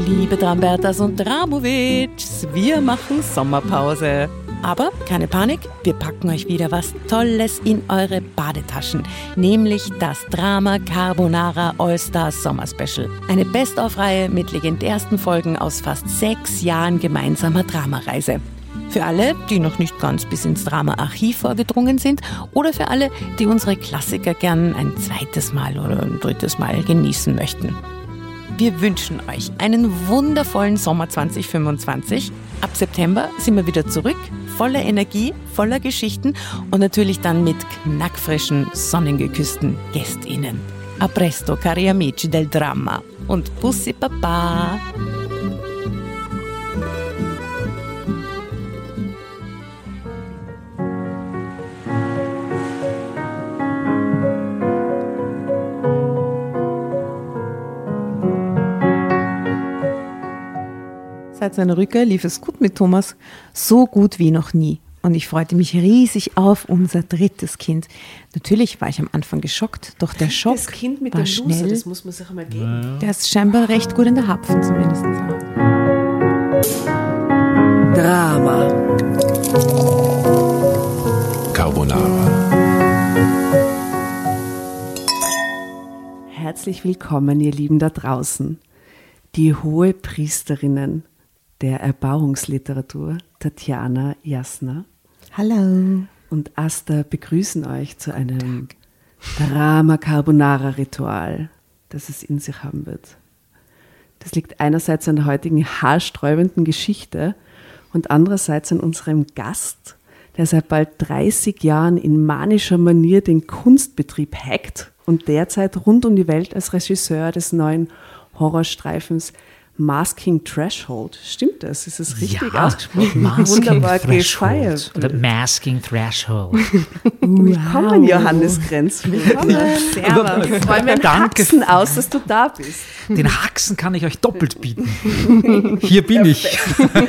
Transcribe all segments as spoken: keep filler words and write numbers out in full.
Liebe Drambertas und Dramovics, wir machen Sommerpause. Aber keine Panik, wir packen euch wieder was Tolles in eure Badetaschen, nämlich das Drama Carbonara All-Stars Sommer Special. Eine Best-of-Reihe mit legendärsten Folgen aus fast sechs Jahren gemeinsamer Dramareise. Für alle, die noch nicht ganz bis ins Drama-Archiv vorgedrungen sind oder für alle, die unsere Klassiker gern ein zweites Mal oder ein drittes Mal genießen möchten. Wir wünschen euch einen wundervollen Sommer zwanzig fünfundzwanzig. Ab September sind wir wieder zurück, voller Energie, voller Geschichten und natürlich dann mit knackfrischen, sonnengeküssten GästInnen. A presto, cari amici del Drama. Und Bussi Papa! Seit seiner Rückkehr lief es gut mit Thomas, so gut wie noch nie. Und ich freute mich riesig auf unser drittes Kind. Natürlich war ich am Anfang geschockt, doch der Schock das Kind mit war der schnell. Lose, das muss man sich einmal geben. Ja. Der ist scheinbar recht gut in der Hapfen zumindest. Drama. Carbonara. Herzlich willkommen, ihr Lieben da draußen. Die Hohepriesterinnen der Erbauungsliteratur, Tatjana Jasna Hallo. und Asta, begrüßen euch zu einem Drama Carbonara Ritual, das es in sich haben wird. Das liegt einerseits an der heutigen haarsträubenden Geschichte und andererseits an unserem Gast, der seit bald dreißig Jahren in manischer Manier den Kunstbetrieb hackt und derzeit rund um die Welt als Regisseur des neuen Horrorstreifens Masking Threshold. Stimmt das? Ist es richtig ja, ausgesprochen? Masking Wunderbar Threshold. gefeiert. Oder Masking Threshold. Willkommen, Johannes Grenz. Willkommen. Servus. Ich freue mich Danke. Haxen aus, dass du da bist. Den Haxen kann ich euch doppelt bieten. Hier bin ich.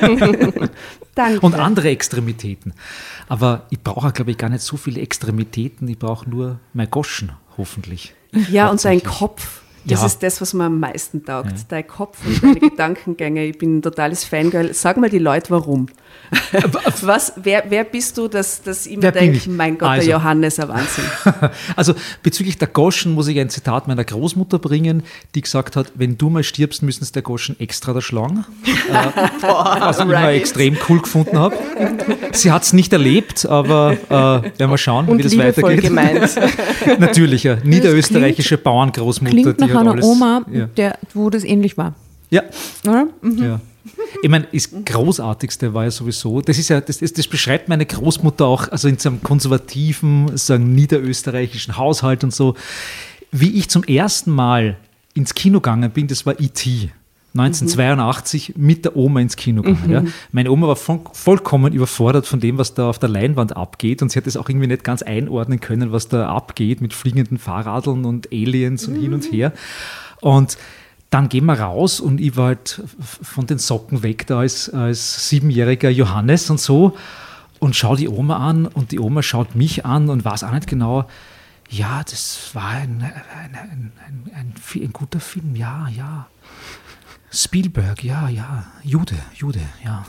Danke. Und andere Extremitäten. Aber ich brauche, glaube ich, gar nicht so viele Extremitäten. Ich brauche nur mein Goschen, hoffentlich. Ja, und dein Hauptsächlich. Kopf. Das Ja. ist das, was mir am meisten taugt. Ja. Dein Kopf und deine Gedankengänge. Ich bin ein totales Fangirl. Sag mal die Leute, warum. Was, wer, wer bist du, dass, dass ich mir Wer bin denke, ich? mein Gott, Also. der Johannes, ein Wahnsinn. Also bezüglich der Goschen muss ich ein Zitat meiner Großmutter bringen, die gesagt hat, wenn du mal stirbst, müssen es der Goschen extra da schlagen. äh, was ich immer right. extrem cool gefunden habe. Sie hat es nicht erlebt, aber äh, werden wir schauen, Und wie das liebevoll weitergeht. gemeint. Natürlich, ja. Niederösterreichische Bauerngroßmutter. Klingt nach die hat einer alles, Oma, Ja. der, wo das ähnlich war. ja. Oder? Mhm. Ja. Ich meine, das Großartigste war ja sowieso, das ist ja, das, das, das beschreibt meine Großmutter auch, also in so einem konservativen, sagen niederösterreichischen Haushalt und so. Wie ich zum ersten Mal ins Kino gegangen bin, das war E T neunzehnhundertzweiundachtzig mit der Oma ins Kino gegangen. Mhm. Ja. Meine Oma war voll, vollkommen überfordert von dem, was da auf der Leinwand abgeht und sie hat es auch irgendwie nicht ganz einordnen können, was da abgeht mit fliegenden Fahrradeln und Aliens und hin und her. Und dann gehen wir raus und ich war halt von den Socken weg da als, als siebenjähriger Johannes und so und schaue die Oma an und die Oma schaut mich an und weiß auch nicht genau, ja, das war ein, ein, ein, ein, ein, ein guter Film, ja, ja. Spielberg, ja, ja. Jude, Jude, ja.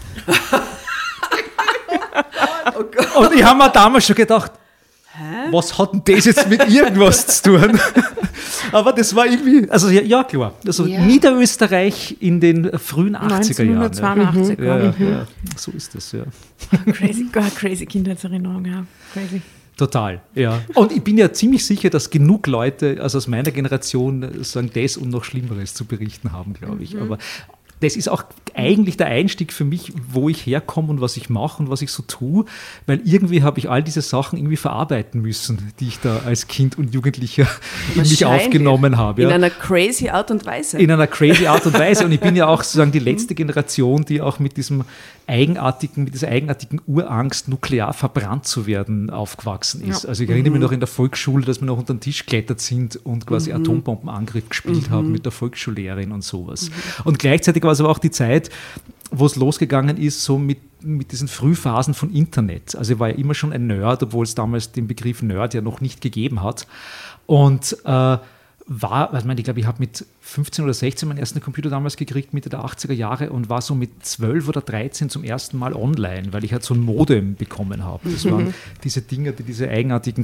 Oh Gott. Und ich habe mir damals schon gedacht, Hä? Was hat denn das jetzt mit irgendwas zu tun? Aber das war irgendwie, also ja, ja klar, also Ja. Niederösterreich in den frühen achtziger Jahren. neunzehnhundertzweiundachtzig. Ja, ja, Mhm. ja, so ist das, ja. Crazy, God, crazy Kindheitserinnerung, ja. Crazy. Total, ja. Und ich bin ja ziemlich sicher, dass genug Leute, also aus meiner Generation, sagen, das und noch Schlimmeres zu berichten haben, glaube ich. Aber das ist auch eigentlich der Einstieg für mich, wo ich herkomme und was ich mache und was ich so tue, weil irgendwie habe ich all diese Sachen irgendwie verarbeiten müssen, die ich da als Kind und Jugendlicher in mich Wahrscheinlich. aufgenommen habe. In Ja. einer crazy Art und Weise. In einer crazy Art und Weise. Und ich bin ja auch sozusagen die letzte Generation, die auch mit diesem eigenartigen, mit dieser eigenartigen Urangst, nuklear verbrannt zu werden, aufgewachsen ist. Ja. Also ich erinnere mich noch in der Volksschule, dass wir noch unter den Tisch geklettert sind und quasi Atombombenangriff gespielt haben mit der Volksschullehrerin und sowas. Und gleichzeitig war es aber auch die Zeit, wo es losgegangen ist, so mit, mit diesen Frühphasen von Internet. Also ich war ja immer schon ein Nerd, obwohl es damals den Begriff Nerd ja noch nicht gegeben hat. Und äh, war, also ich meine, ich glaube, ich habe mit fünfzehn oder sechzehn meinen ersten Computer damals gekriegt, Mitte der achtziger Jahre, und war so mit zwölf oder dreizehn zum ersten Mal online, weil ich halt so ein Modem bekommen habe. Das waren diese Dinger, die diese eigenartigen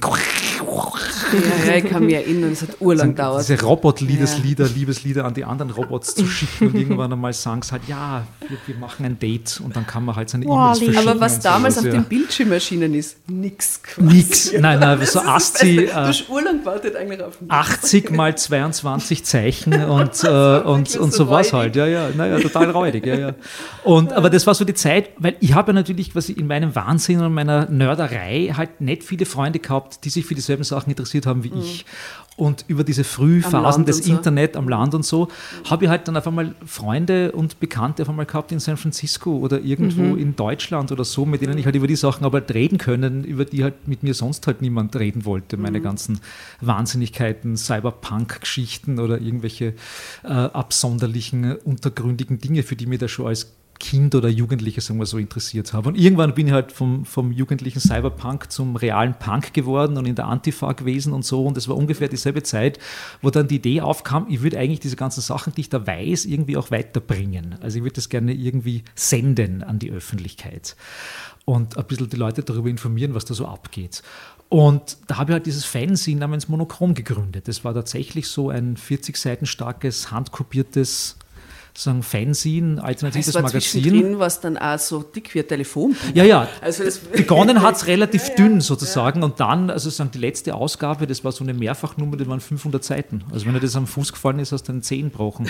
Ja, ja, ich kann mich erinnern, es hat urlang gedauert. Diese Robot-Liebeslieder, ja. Liebeslieder an die anderen Robots zu schicken und irgendwann einmal sagen sie halt, ja, wir, wir machen ein Date, und dann kann man halt seine E-Mails verschicken. Aber was damals sowas, auf ja. dem Bildschirm erschienen ist, nix quasi. Nix, nein, nein, so ASCII, Du hast urlang gewartet eigentlich auf mich. achtzig mal zweiundzwanzig Zeichen und, äh, und, und so was halt, ja, ja, naja, total räudig, ja, ja. Und, aber das war so die Zeit, weil ich habe ja natürlich quasi in meinem Wahnsinn und meiner Nörderei halt nicht viele Freunde gehabt, die sich für dieselben Sachen interessiert haben wie mhm. ich. Und über diese Frühphasen des so. Internet am Land und so, mhm. habe ich halt dann auf einmal Freunde und Bekannte auf einmal gehabt in San Francisco oder irgendwo mhm. in Deutschland oder so, mit denen ich halt über die Sachen aber halt reden können, über die halt mit mir sonst halt niemand reden wollte. Meine mhm. ganzen Wahnsinnigkeiten, Cyberpunk-Geschichten oder irgendwelche äh, absonderlichen, untergründigen Dinge, für die mir da schon als Kind oder Jugendliche, sagen wir so, interessiert habe. Und irgendwann bin ich halt vom, vom jugendlichen Cyberpunk zum realen Punk geworden und in der Antifa gewesen und so. Und das war ungefähr dieselbe Zeit, wo dann die Idee aufkam, ich würde eigentlich diese ganzen Sachen, die ich da weiß, irgendwie auch weiterbringen. Also ich würde das gerne irgendwie senden an die Öffentlichkeit und ein bisschen die Leute darüber informieren, was da so abgeht. Und da habe ich halt dieses Fanzine namens Monochrom gegründet. Das war tatsächlich so ein vierzig Seiten starkes, handkopiertes sagen Fanzine, alternatives Magazin. Drin, was dann auch so dick wie ein Telefonbuch. Ja, ja. Also das begonnen hat es relativ ja, dünn ja, sozusagen ja. Und dann, also sagen, die letzte Ausgabe, das war so eine Mehrfachnummer, die waren fünfhundert Seiten. Also wenn dir das am Fuß gefallen ist, hast du einen Zehen gebrochen.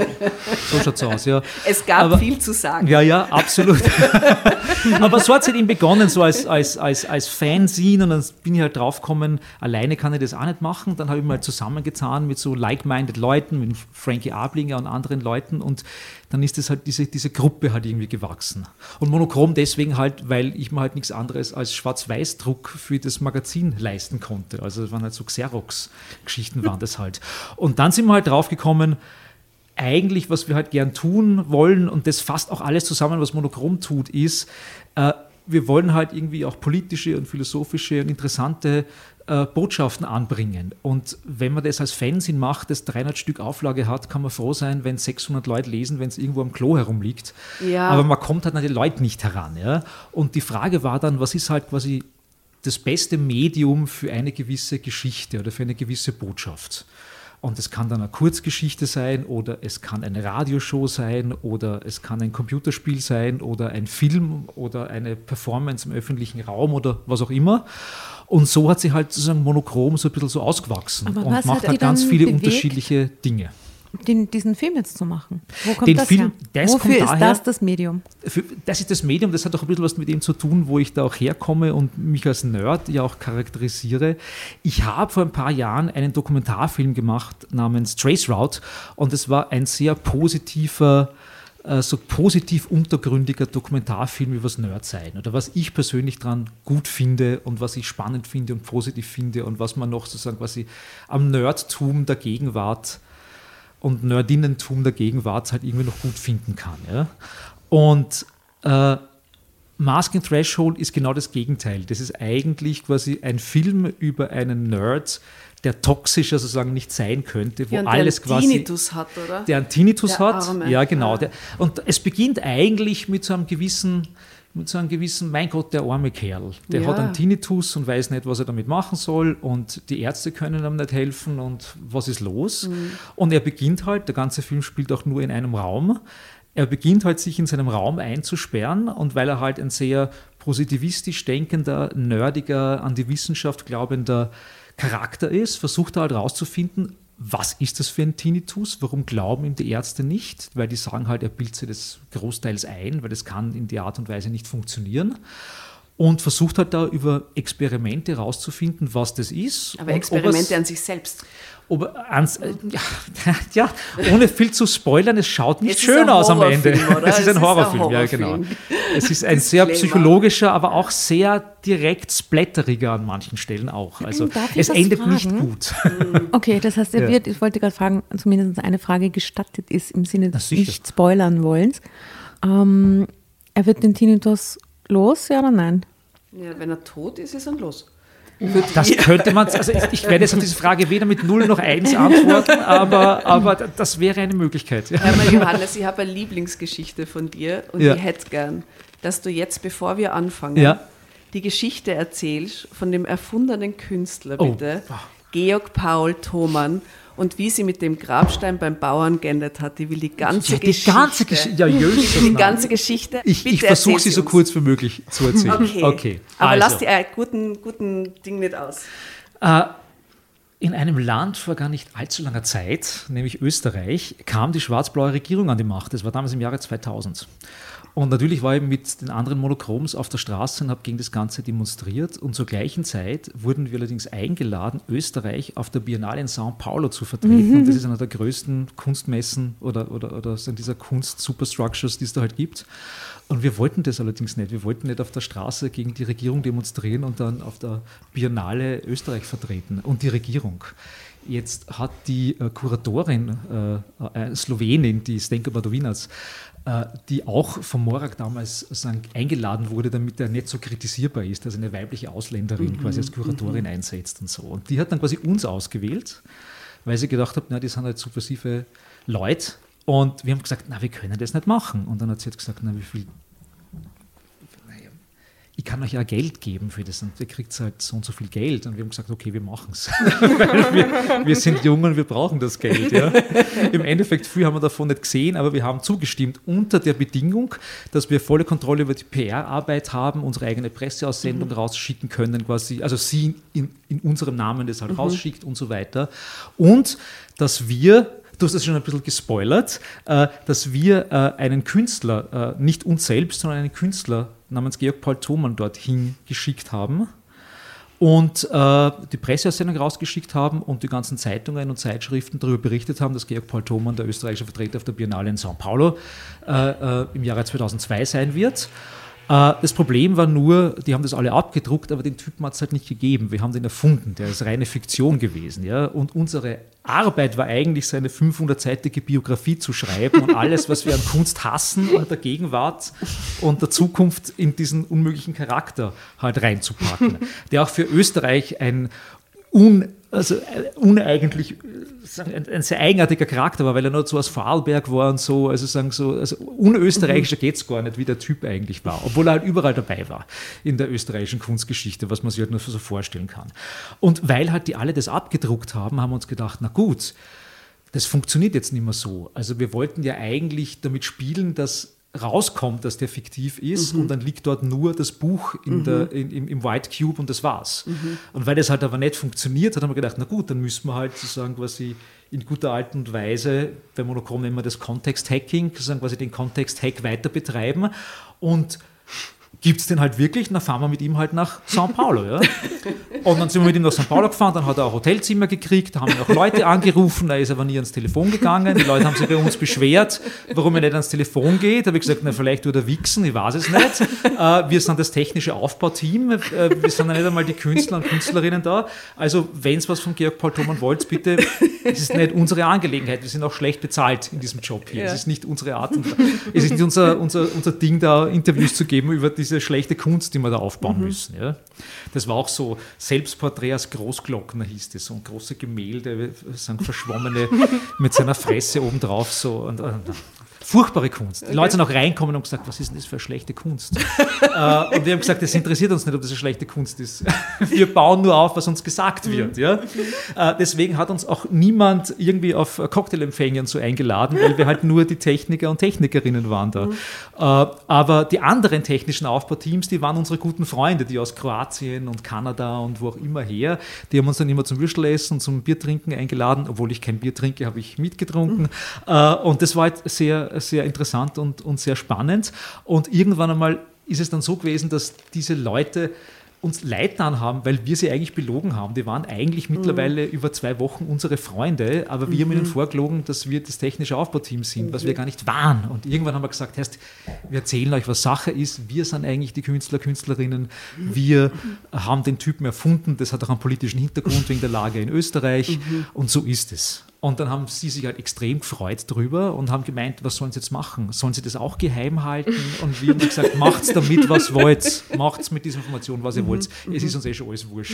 So schaut es aus, ja. Es gab aber viel zu sagen. Ja, ja, absolut. Aber so hat es halt eben begonnen, so als, als, als, als Fanzine, und dann bin ich halt draufgekommen, alleine kann ich das auch nicht machen. Dann habe ich mal zusammengetan mit so like-minded Leuten, mit Frankie Ablinger und anderen Leuten, und dann ist das halt diese, diese Gruppe halt irgendwie gewachsen. Und Monochrom deswegen halt, weil ich mir halt nichts anderes als Schwarz-Weiß-Druck für das Magazin leisten konnte. Also das waren halt so Xerox-Geschichten waren das halt. Und dann sind wir halt draufgekommen, eigentlich, was wir halt gern tun wollen, und das fasst auch alles zusammen, was Monochrom tut, ist, äh, wir wollen halt irgendwie auch politische und philosophische und interessante äh, Botschaften anbringen. Und wenn man das als Fanzine macht, das dreihundert Stück Auflage hat, kann man froh sein, wenn sechshundert Leute lesen, wenn es irgendwo am Klo herumliegt. Ja. Aber man kommt halt an die Leute nicht heran. Ja? Und die Frage war dann, was ist halt quasi das beste Medium für eine gewisse Geschichte oder für eine gewisse Botschaft? Und es kann dann eine Kurzgeschichte sein, oder es kann eine Radioshow sein, oder es kann ein Computerspiel sein, oder ein Film oder eine Performance im öffentlichen Raum oder was auch immer. Und so hat sich halt sozusagen Monochrom so ein bisschen so ausgewachsen. Aber und macht halt ganz viele bewegt, unterschiedliche Dinge. Den, diesen Film jetzt zu machen? Wo kommt den das Film, her? Das Wofür kommt ist daher, das das Medium? Für, das ist das Medium, das hat auch ein bisschen was mit dem zu tun, wo ich da auch herkomme und mich als Nerd ja auch charakterisiere. Ich habe vor ein paar Jahren einen Dokumentarfilm gemacht namens Trace Route, und es war ein sehr positiver, äh, so positiv untergründiger Dokumentarfilm über das Nerdsein oder was ich persönlich dran gut finde und was ich spannend finde und positiv finde und was man noch sozusagen quasi am Nerdtum der Gegenwart und Nerdinnentum der Gegenwart halt irgendwie noch gut finden kann. Ja? Und äh, Masking Threshold ist genau das Gegenteil. Das ist eigentlich quasi ein Film über einen Nerd, der toxischer sozusagen nicht sein könnte, wo ja, alles der quasi... Der Tinnitus hat, oder? Der einen Tinnitus der hat, Arme. ja genau. Ja. Der, und es beginnt eigentlich mit so einem gewissen... mit so einem gewissen, mein Gott, der arme Kerl, der ja. hat einen Tinnitus und weiß nicht, was er damit machen soll, und die Ärzte können ihm nicht helfen, und was ist los? Mhm. Und er beginnt halt, der ganze Film spielt auch nur in einem Raum, er beginnt halt, sich in seinem Raum einzusperren, und weil er halt ein sehr positivistisch denkender, nerdiger, an die Wissenschaft glaubender Charakter ist, versucht er halt rauszufinden, was ist das für ein Tinnitus? Warum glauben ihm die Ärzte nicht? Weil die sagen halt, er bildet sich das großteils ein, weil das kann in der Art und Weise nicht funktionieren. Und versucht halt da über Experimente rauszufinden, was das ist. Aber Experimente an sich selbst. Ob, ans, äh, ja, ja, ohne viel zu spoilern, es schaut nicht es schön aus am Ende. Oder? Es ist ein es Horrorfilm, ist ein ja genau. Es ist ein sehr psychologischer, aber auch sehr direkt splatteriger an manchen Stellen auch. Also es endet fragen? nicht gut. Okay, das heißt, er wird, ich wollte gerade fragen, zumindest eine Frage gestattet ist, im Sinne des nicht spoilern wollens. Ähm, er wird den Tinnitus los, ja oder nein? Ja, wenn er tot ist, ist er los. Das könnte man, also ich, ich werde jetzt auf diese Frage weder mit null noch eins antworten, aber, aber das wäre eine Möglichkeit. Ja, aber Johannes, ich habe eine Lieblingsgeschichte von dir und ja. ich hätte gern, dass du jetzt, bevor wir anfangen, ja. die Geschichte erzählst von dem erfundenen Künstler, Oh. bitte, Georg Paul Thomann, und wie sie mit dem Grabstein beim Bauern geendet hat. Ich will die ganze Ja, die Geschichte. ganze Geschichte. Ja, jösses, die nein. ganze Geschichte. Ich, Bitte ich versuche erzähl sie so uns. kurz wie möglich zu erzählen. Okay. okay. Aber also. lass die äh, guten, guten Ding nicht aus. Äh, in einem Land vor gar nicht allzu langer Zeit, nämlich Österreich, kam die schwarz-blaue Regierung an die Macht. Das war damals im Jahre zweitausend. Und natürlich war ich mit den anderen Monochroms auf der Straße und habe gegen das Ganze demonstriert. Und zur gleichen Zeit wurden wir allerdings eingeladen, Österreich auf der Biennale in São Paulo zu vertreten. Mhm. Und das ist einer der größten Kunstmessen oder, oder, oder dieser Kunst-Superstructures, die es da halt gibt. Und wir wollten das allerdings nicht. Wir wollten nicht auf der Straße gegen die Regierung demonstrieren und dann auf der Biennale Österreich vertreten und die Regierung. Jetzt hat die äh, Kuratorin, äh, äh, Slowenin, die Zdenka Badovinac, äh, die auch vom Morak damals sagen, eingeladen wurde, damit er nicht so kritisierbar ist, dass eine weibliche Ausländerin mhm. quasi als Kuratorin mhm. einsetzt und so. Und die hat dann quasi uns ausgewählt, weil sie gedacht hat, na, die sind halt subversive Leute. Und wir haben gesagt, na, wir können das nicht machen. Und dann hat sie jetzt gesagt, na, wie viel... Ich kann euch ja Geld geben für das und ihr kriegt halt so und so viel Geld. Und wir haben gesagt, okay, wir machen es. Weil wir, wir sind jung und wir brauchen das Geld. Ja. Im Endeffekt, viel haben wir davon nicht gesehen, aber wir haben zugestimmt unter der Bedingung, dass wir volle Kontrolle über die P R-Arbeit haben, unsere eigene Presseaussendung mhm. rausschicken können, quasi, also sie in, in unserem Namen das halt mhm. rausschickt und so weiter. Und dass wir... Du hast das schon ein bisschen gespoilert, äh, dass wir äh, einen Künstler, äh, nicht uns selbst, sondern einen Künstler namens Georg Paul Thomann dorthin geschickt haben und äh, die Presseaussendung rausgeschickt haben und die ganzen Zeitungen und Zeitschriften darüber berichtet haben, dass Georg Paul Thomann, der österreichische Vertreter auf der Biennale in São Paulo, äh, äh, im Jahre zweitausendzwei sein wird. Das Problem war nur, die haben das alle abgedruckt, aber den Typen hat es halt nicht gegeben. Wir haben den erfunden, der ist reine Fiktion gewesen. Ja? Und unsere Arbeit war eigentlich, seine fünfhundertseitige Biografie zu schreiben und alles, was wir an Kunst hassen und der Gegenwart und der Zukunft in diesen unmöglichen Charakter halt reinzupacken, der auch für Österreich ein un, also uneigentlich ein, ein sehr eigenartiger Charakter war, weil er nur so aus Vorarlberg war und so, also sagen so, also unösterreichischer geht es gar nicht, wie der Typ eigentlich war, obwohl er halt überall dabei war in der österreichischen Kunstgeschichte, was man sich halt nur so vorstellen kann. Und weil halt die alle das abgedruckt haben, haben wir uns gedacht, na gut, das funktioniert jetzt nicht mehr so. Also wir wollten ja eigentlich damit spielen, dass rauskommt, dass der fiktiv ist mhm. und dann liegt dort nur das Buch in mhm. der, in, im, im White Cube und das war's. Mhm. Und weil das halt aber nicht funktioniert hat, haben wir gedacht, na gut, dann müssen wir halt sozusagen quasi in guter Art und Weise, bei Monochrom nennen wir das Kontext-Hacking, sozusagen quasi den Kontext-Hack weiter betreiben und gibt es den halt wirklich, dann fahren wir mit ihm halt nach São Paulo. Ja? Und dann sind wir mit ihm nach São Paulo gefahren, dann hat er ein Hotelzimmer gekriegt, da haben noch Leute angerufen, da ist aber nie ans Telefon gegangen, die Leute haben sich bei uns beschwert, warum er nicht ans Telefon geht, da habe ich gesagt, na vielleicht tut er wichsen, ich weiß es nicht. Äh, wir sind das technische Aufbauteam, äh, wir sind ja nicht einmal die Künstler und Künstlerinnen da, also wenn es was von Georg Paul Thomann wollt, bitte, es ist nicht unsere Angelegenheit, wir sind auch schlecht bezahlt in diesem Job hier, es ja. ist nicht unsere Art, und, es ist nicht unser, unser, unser Ding, da Interviews zu geben über diese schlechte Kunst, die wir da aufbauen mhm. müssen. Ja. Das war auch so, Selbstporträt als Großglockner hieß das, so ein große Gemälde, sind verschwommene mit seiner Fresse obendrauf so und, und furchtbare Kunst. Die okay. Leute sind auch reinkommen und gesagt, was ist denn das für eine schlechte Kunst? äh, und wir haben gesagt, das interessiert uns nicht, ob das eine schlechte Kunst ist. Wir bauen nur auf, was uns gesagt wird. Ja? Äh, deswegen hat uns auch niemand irgendwie auf Cocktailempfängen so eingeladen, weil wir halt nur die Techniker und Technikerinnen waren da. Mhm. Äh, aber die anderen technischen Aufbauteams, die waren unsere guten Freunde, die aus Kroatien und Kanada und wo auch immer her, die haben uns dann immer zum Würstelessen und zum Biertrinken eingeladen, obwohl ich kein Bier trinke, habe ich mitgetrunken. Mhm. Äh, und das war halt sehr sehr interessant und, und sehr spannend. Und irgendwann einmal ist es dann so gewesen, dass diese Leute uns leid getan haben, weil wir sie eigentlich belogen haben. Die waren eigentlich mhm. mittlerweile über zwei Wochen unsere Freunde, aber wir mhm. haben ihnen vorgelogen, dass wir das technische Aufbauteam sind, mhm. was wir gar nicht waren. Und irgendwann haben wir gesagt, heißt, wir erzählen euch, was Sache ist. Wir sind eigentlich die Künstler, Künstlerinnen. Wir mhm. haben den Typen erfunden. Das hat auch einen politischen Hintergrund wegen der Lage in Österreich. Mhm. Und so ist es. Und dann haben sie sich halt extrem gefreut drüber und haben gemeint, was sollen sie jetzt machen? Sollen sie das auch geheim halten? Und wir haben gesagt, macht's damit, was wollt. Macht's mit dieser Information, was ihr wollt. Es ist uns eh schon alles wurscht.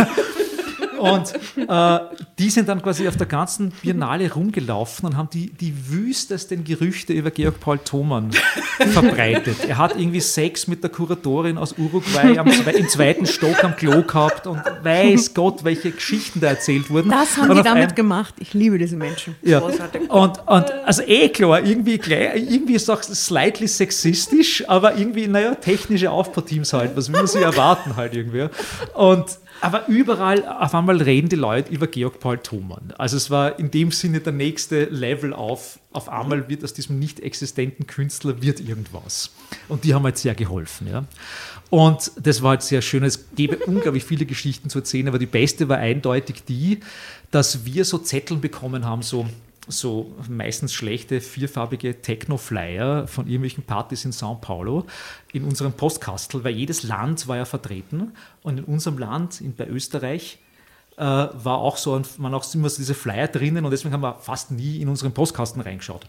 Und äh, die sind dann quasi auf der ganzen Biennale rumgelaufen und haben die, die wüstesten Gerüchte über Georg Paul Thomann verbreitet. Er hat irgendwie Sex mit der Kuratorin aus Uruguay am, im zweiten Stock am Klo gehabt und weiß Gott, welche Geschichten da erzählt wurden. Das haben und die damit ein, gemacht. Ich liebe diese Menschen. Ja. Und, und also eh klar, irgendwie, irgendwie ist es auch slightly sexistisch, aber irgendwie, naja, technische Aufbauteams halt, was will man sich erwarten halt irgendwie. Und aber überall auf einmal reden die Leute über Georg Paul Thomann. Also es war in dem Sinne der nächste Level auf, auf einmal wird aus diesem nicht existenten Künstler wird irgendwas. Und die haben halt sehr geholfen. Ja. Und das war halt sehr schön. Es gäbe unglaublich viele Geschichten zu erzählen, aber die beste war eindeutig die, dass wir so Zettel bekommen haben, so so meistens schlechte, vierfarbige Techno-Flyer von irgendwelchen Partys in São Paulo in unserem Postkastel, weil jedes Land war ja vertreten und in unserem Land, in, bei Österreich, äh, war auch so, man auch immer so diese Flyer drinnen und deswegen haben wir fast nie in unseren Postkasten reingeschaut.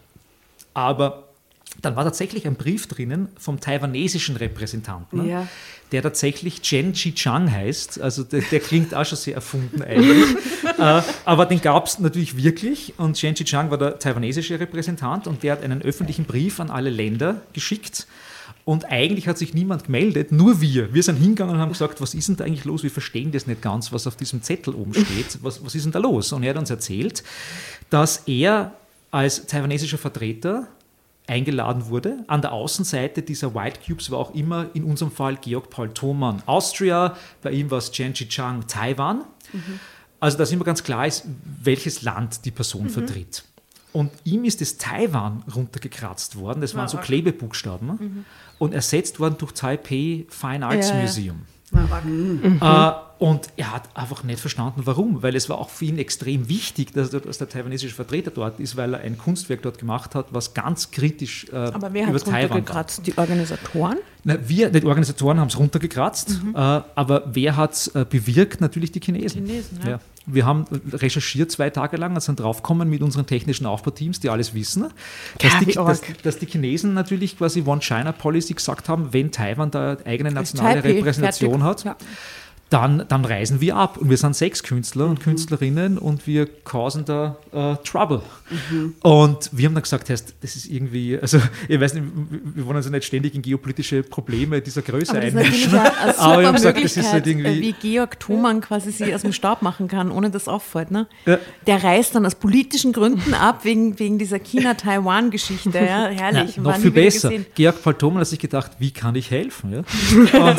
Aber dann war tatsächlich ein Brief drinnen vom taiwanesischen Repräsentanten, Ja. der tatsächlich Chen Chi-Chang heißt. Also der, der klingt auch schon sehr erfunden eigentlich. äh, aber den gab es natürlich wirklich. Und Chen Chi-Chang war der taiwanesische Repräsentant und der hat einen öffentlichen Brief an alle Länder geschickt. Und eigentlich hat sich niemand gemeldet, nur wir. Wir sind hingegangen und haben gesagt, was ist denn da eigentlich los? Wir verstehen das nicht ganz, was auf diesem Zettel oben steht. Was, was ist denn da los? Und er hat uns erzählt, dass er als taiwanesischer Vertreter eingeladen wurde. An der Außenseite dieser White Cubes war auch immer in unserem Fall Georg Paul Thomann Austria, bei ihm war es Chen Chi-Chang Taiwan. Mhm. Also dass immer ganz klar ist, welches Land die Person mhm. vertritt. Und ihm ist das Taiwan runtergekratzt worden, das waren so Klebebuchstaben mhm. und ersetzt worden durch Taipei Fine Arts ja, Museum. Mhm. Äh, und er hat einfach nicht verstanden, warum, weil es war auch für ihn extrem wichtig, dass, dass der taiwanesische Vertreter dort ist, weil er ein Kunstwerk dort gemacht hat, was ganz kritisch äh, Aber wer über hat es runtergekratzt? Die Organisatoren? Na, wir, die Organisatoren haben es runtergekratzt, mhm. äh, aber wer hat es äh, bewirkt? Natürlich die Chinesen. Chinesen ja. Ja. Wir haben recherchiert zwei Tage lang und sind draufgekommen mit unseren technischen Aufbauteams, die alles wissen, dass, ja, die, dass, dass die Chinesen natürlich quasi One-China-Policy gesagt haben, wenn Taiwan da eigene nationale Repräsentation hat, ja. Dann, dann reisen wir ab. Und wir sind sechs Künstler und mhm. Künstlerinnen und wir causen da uh, Trouble. Mhm. Und wir haben dann gesagt, das ist irgendwie, also ich weiß nicht, wir wollen uns ja nicht ständig in geopolitische Probleme dieser Größe aber einmischen. Das ist eine aber ich habe gesagt, das ist halt irgendwie. Wie Georg Thomann quasi sich aus dem Staub machen kann, ohne dass auffällt. Ne? Ja. Der reist dann aus politischen Gründen ab, wegen, wegen dieser China-Taiwan-Geschichte. Ja? Herrlich. Na, noch viel besser. Gesehen. Georg Paul Thomann hat sich gedacht, wie kann ich helfen? Ja? Und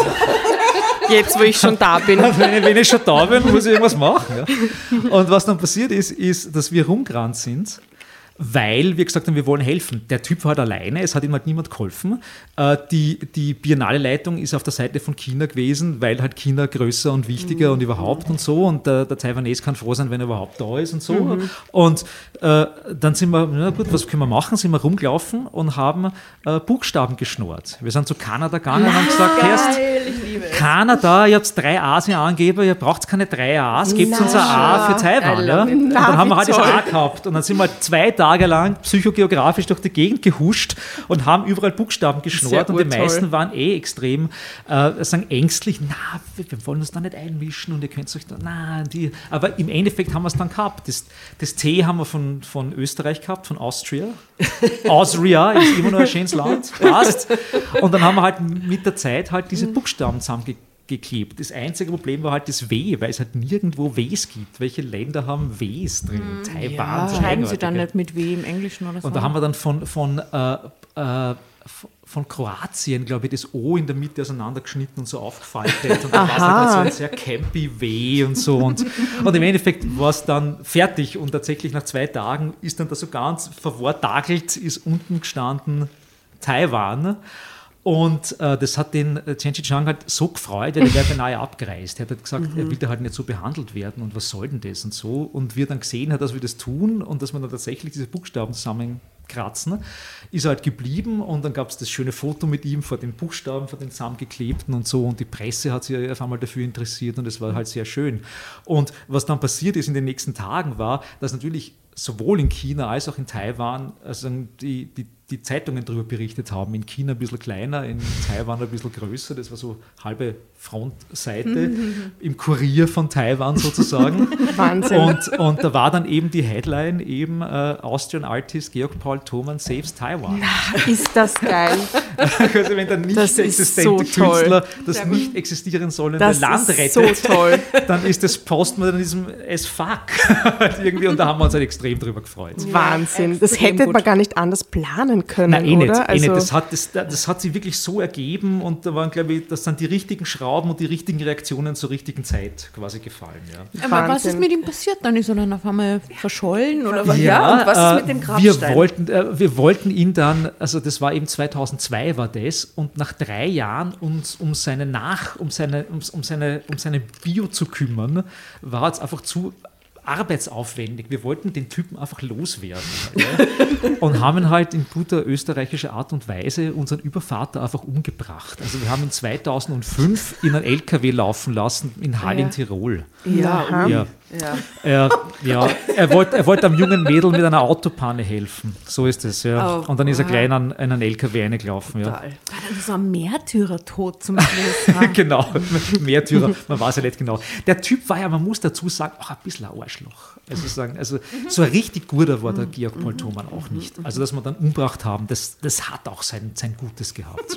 jetzt, wo ich schon da bin. wenn, wenn ich schon da bin, muss ich irgendwas machen. Ja. Und was dann passiert ist, ist, dass wir rumgerannt sind, weil wir gesagt haben, wir wollen helfen. Der Typ war halt alleine, es hat ihm halt niemand geholfen. Äh, die, die Biennale-Leitung ist auf der Seite von China gewesen, weil halt China größer und wichtiger mhm. und überhaupt und so. Und der, der Taiwanese kann froh sein, wenn er überhaupt da ist und so. Mhm. Und äh, dann sind wir, na gut, was können wir machen? Sind wir rumgelaufen und haben äh, Buchstaben geschnurrt. Wir sind zu Kanada gegangen und haben gesagt, erst Kanada, ihr habt drei A's hier angegeben, ihr braucht keine drei A's, gebt uns ein A für Taiwan. Ja? Und dann haben wir halt das A gehabt und dann sind wir halt zwei Tage lang psychogeografisch durch die Gegend gehuscht und haben überall Buchstaben geschnurrt und die meisten waren eh extrem äh, sagen ängstlich, na, wir, wir wollen uns da nicht einmischen und ihr könnt euch da, na, die, aber im Endeffekt haben wir es dann gehabt. Das, das T haben wir von, von Österreich gehabt, von Austria. Austria ist immer noch ein schönes Land, passt. Und dann haben wir halt mit der Zeit halt diese Buchstaben zusammengeklebt. Geklebt. Das einzige Problem war halt das W, weil es halt nirgendwo Ws gibt. Welche Länder haben Ws drin? Mm, Taiwan. Ja, so schreiben sie dann nicht mit W im Englischen oder so? Und da haben wir dann von, von, äh, äh, von Kroatien, glaube ich, das O in der Mitte auseinandergeschnitten und so aufgefaltet. Und dann war es halt so ein sehr campy W und so. Und, und im Endeffekt war es dann fertig und tatsächlich nach zwei Tagen ist dann da so ganz verwortagelt, ist unten gestanden Taiwan. Und äh, das hat den äh, Chen Chi-Chang halt so gefreut, weil der wäre beinahe abgereist. Er hat halt gesagt, mhm. er will da halt nicht so behandelt werden und was soll denn das und so. Und wie er dann gesehen hat, dass wir das tun und dass wir dann tatsächlich diese Buchstaben zusammenkratzen, ist er halt geblieben und dann gab es das schöne Foto mit ihm vor den Buchstaben, vor den zusammengeklebten und so und die Presse hat sich auf einmal dafür interessiert und das war halt sehr schön. Und was dann passiert ist in den nächsten Tagen war, dass natürlich sowohl in China als auch in Taiwan also die, die, die Zeitungen darüber berichtet haben. In China ein bisschen kleiner, in Taiwan ein bisschen größer. Das war so halbe Frontseite mhm. im Kurier von Taiwan sozusagen. Wahnsinn. Und, und da war dann eben die Headline eben äh, Austrian Artist Georg Paul Thomann saves Taiwan. Na, ist das geil. Also wenn der nicht das existente so Künstler das nicht existieren sollende das Land rettet, so toll. dann ist das Postmodernism as fuck. Irgendwie, und da haben wir uns halt extrem drüber gefreut. Wahnsinn. Das hätte man gar nicht anders planen können, Nein, eh oder? Nicht, eh also nicht. Das, hat, das, das hat sich wirklich so ergeben und da waren, glaube ich, das sind die richtigen Schrauben und die richtigen Reaktionen zur richtigen Zeit quasi gefallen. Ja. Aber was ist mit ihm passiert? Dann ist er dann auf einmal verschollen? Oder was? Ja, Ja, und was äh, ist mit dem Grabstein? Wir wollten, äh, wir wollten ihn dann, also das war eben zweitausendzwei war das, und nach drei Jahren uns um seine Nach, um seine, um, um seine, um seine Bio zu kümmern, war es einfach zu arbeitsaufwendig. Wir wollten den Typen einfach loswerden. Ja? Und haben ihn halt in guter österreichischer Art und Weise unseren Übervater einfach umgebracht. Also wir haben ihn zweitausendfünf in einen L K W laufen lassen in Hall Ja. in Tirol. Ja, Ja. ja. Er, ja, er wollte er wollt einem jungen Mädel mit einer Autopanne helfen. So ist es, ja. Oh, und dann ist er wow. gleich an einen L K W reingelaufen. Ja. Total. War dann so ein Märtyrertod zum Schluss. ha? Genau, Märtyrer, man weiß ja nicht genau. Der Typ war ja, man muss dazu sagen, auch ein bisschen ein Arschloch. Also, sagen, also so ein richtig guter war der Georg Paul Thomann auch nicht. Also, dass wir dann umgebracht haben, das, das hat auch sein, sein Gutes gehabt.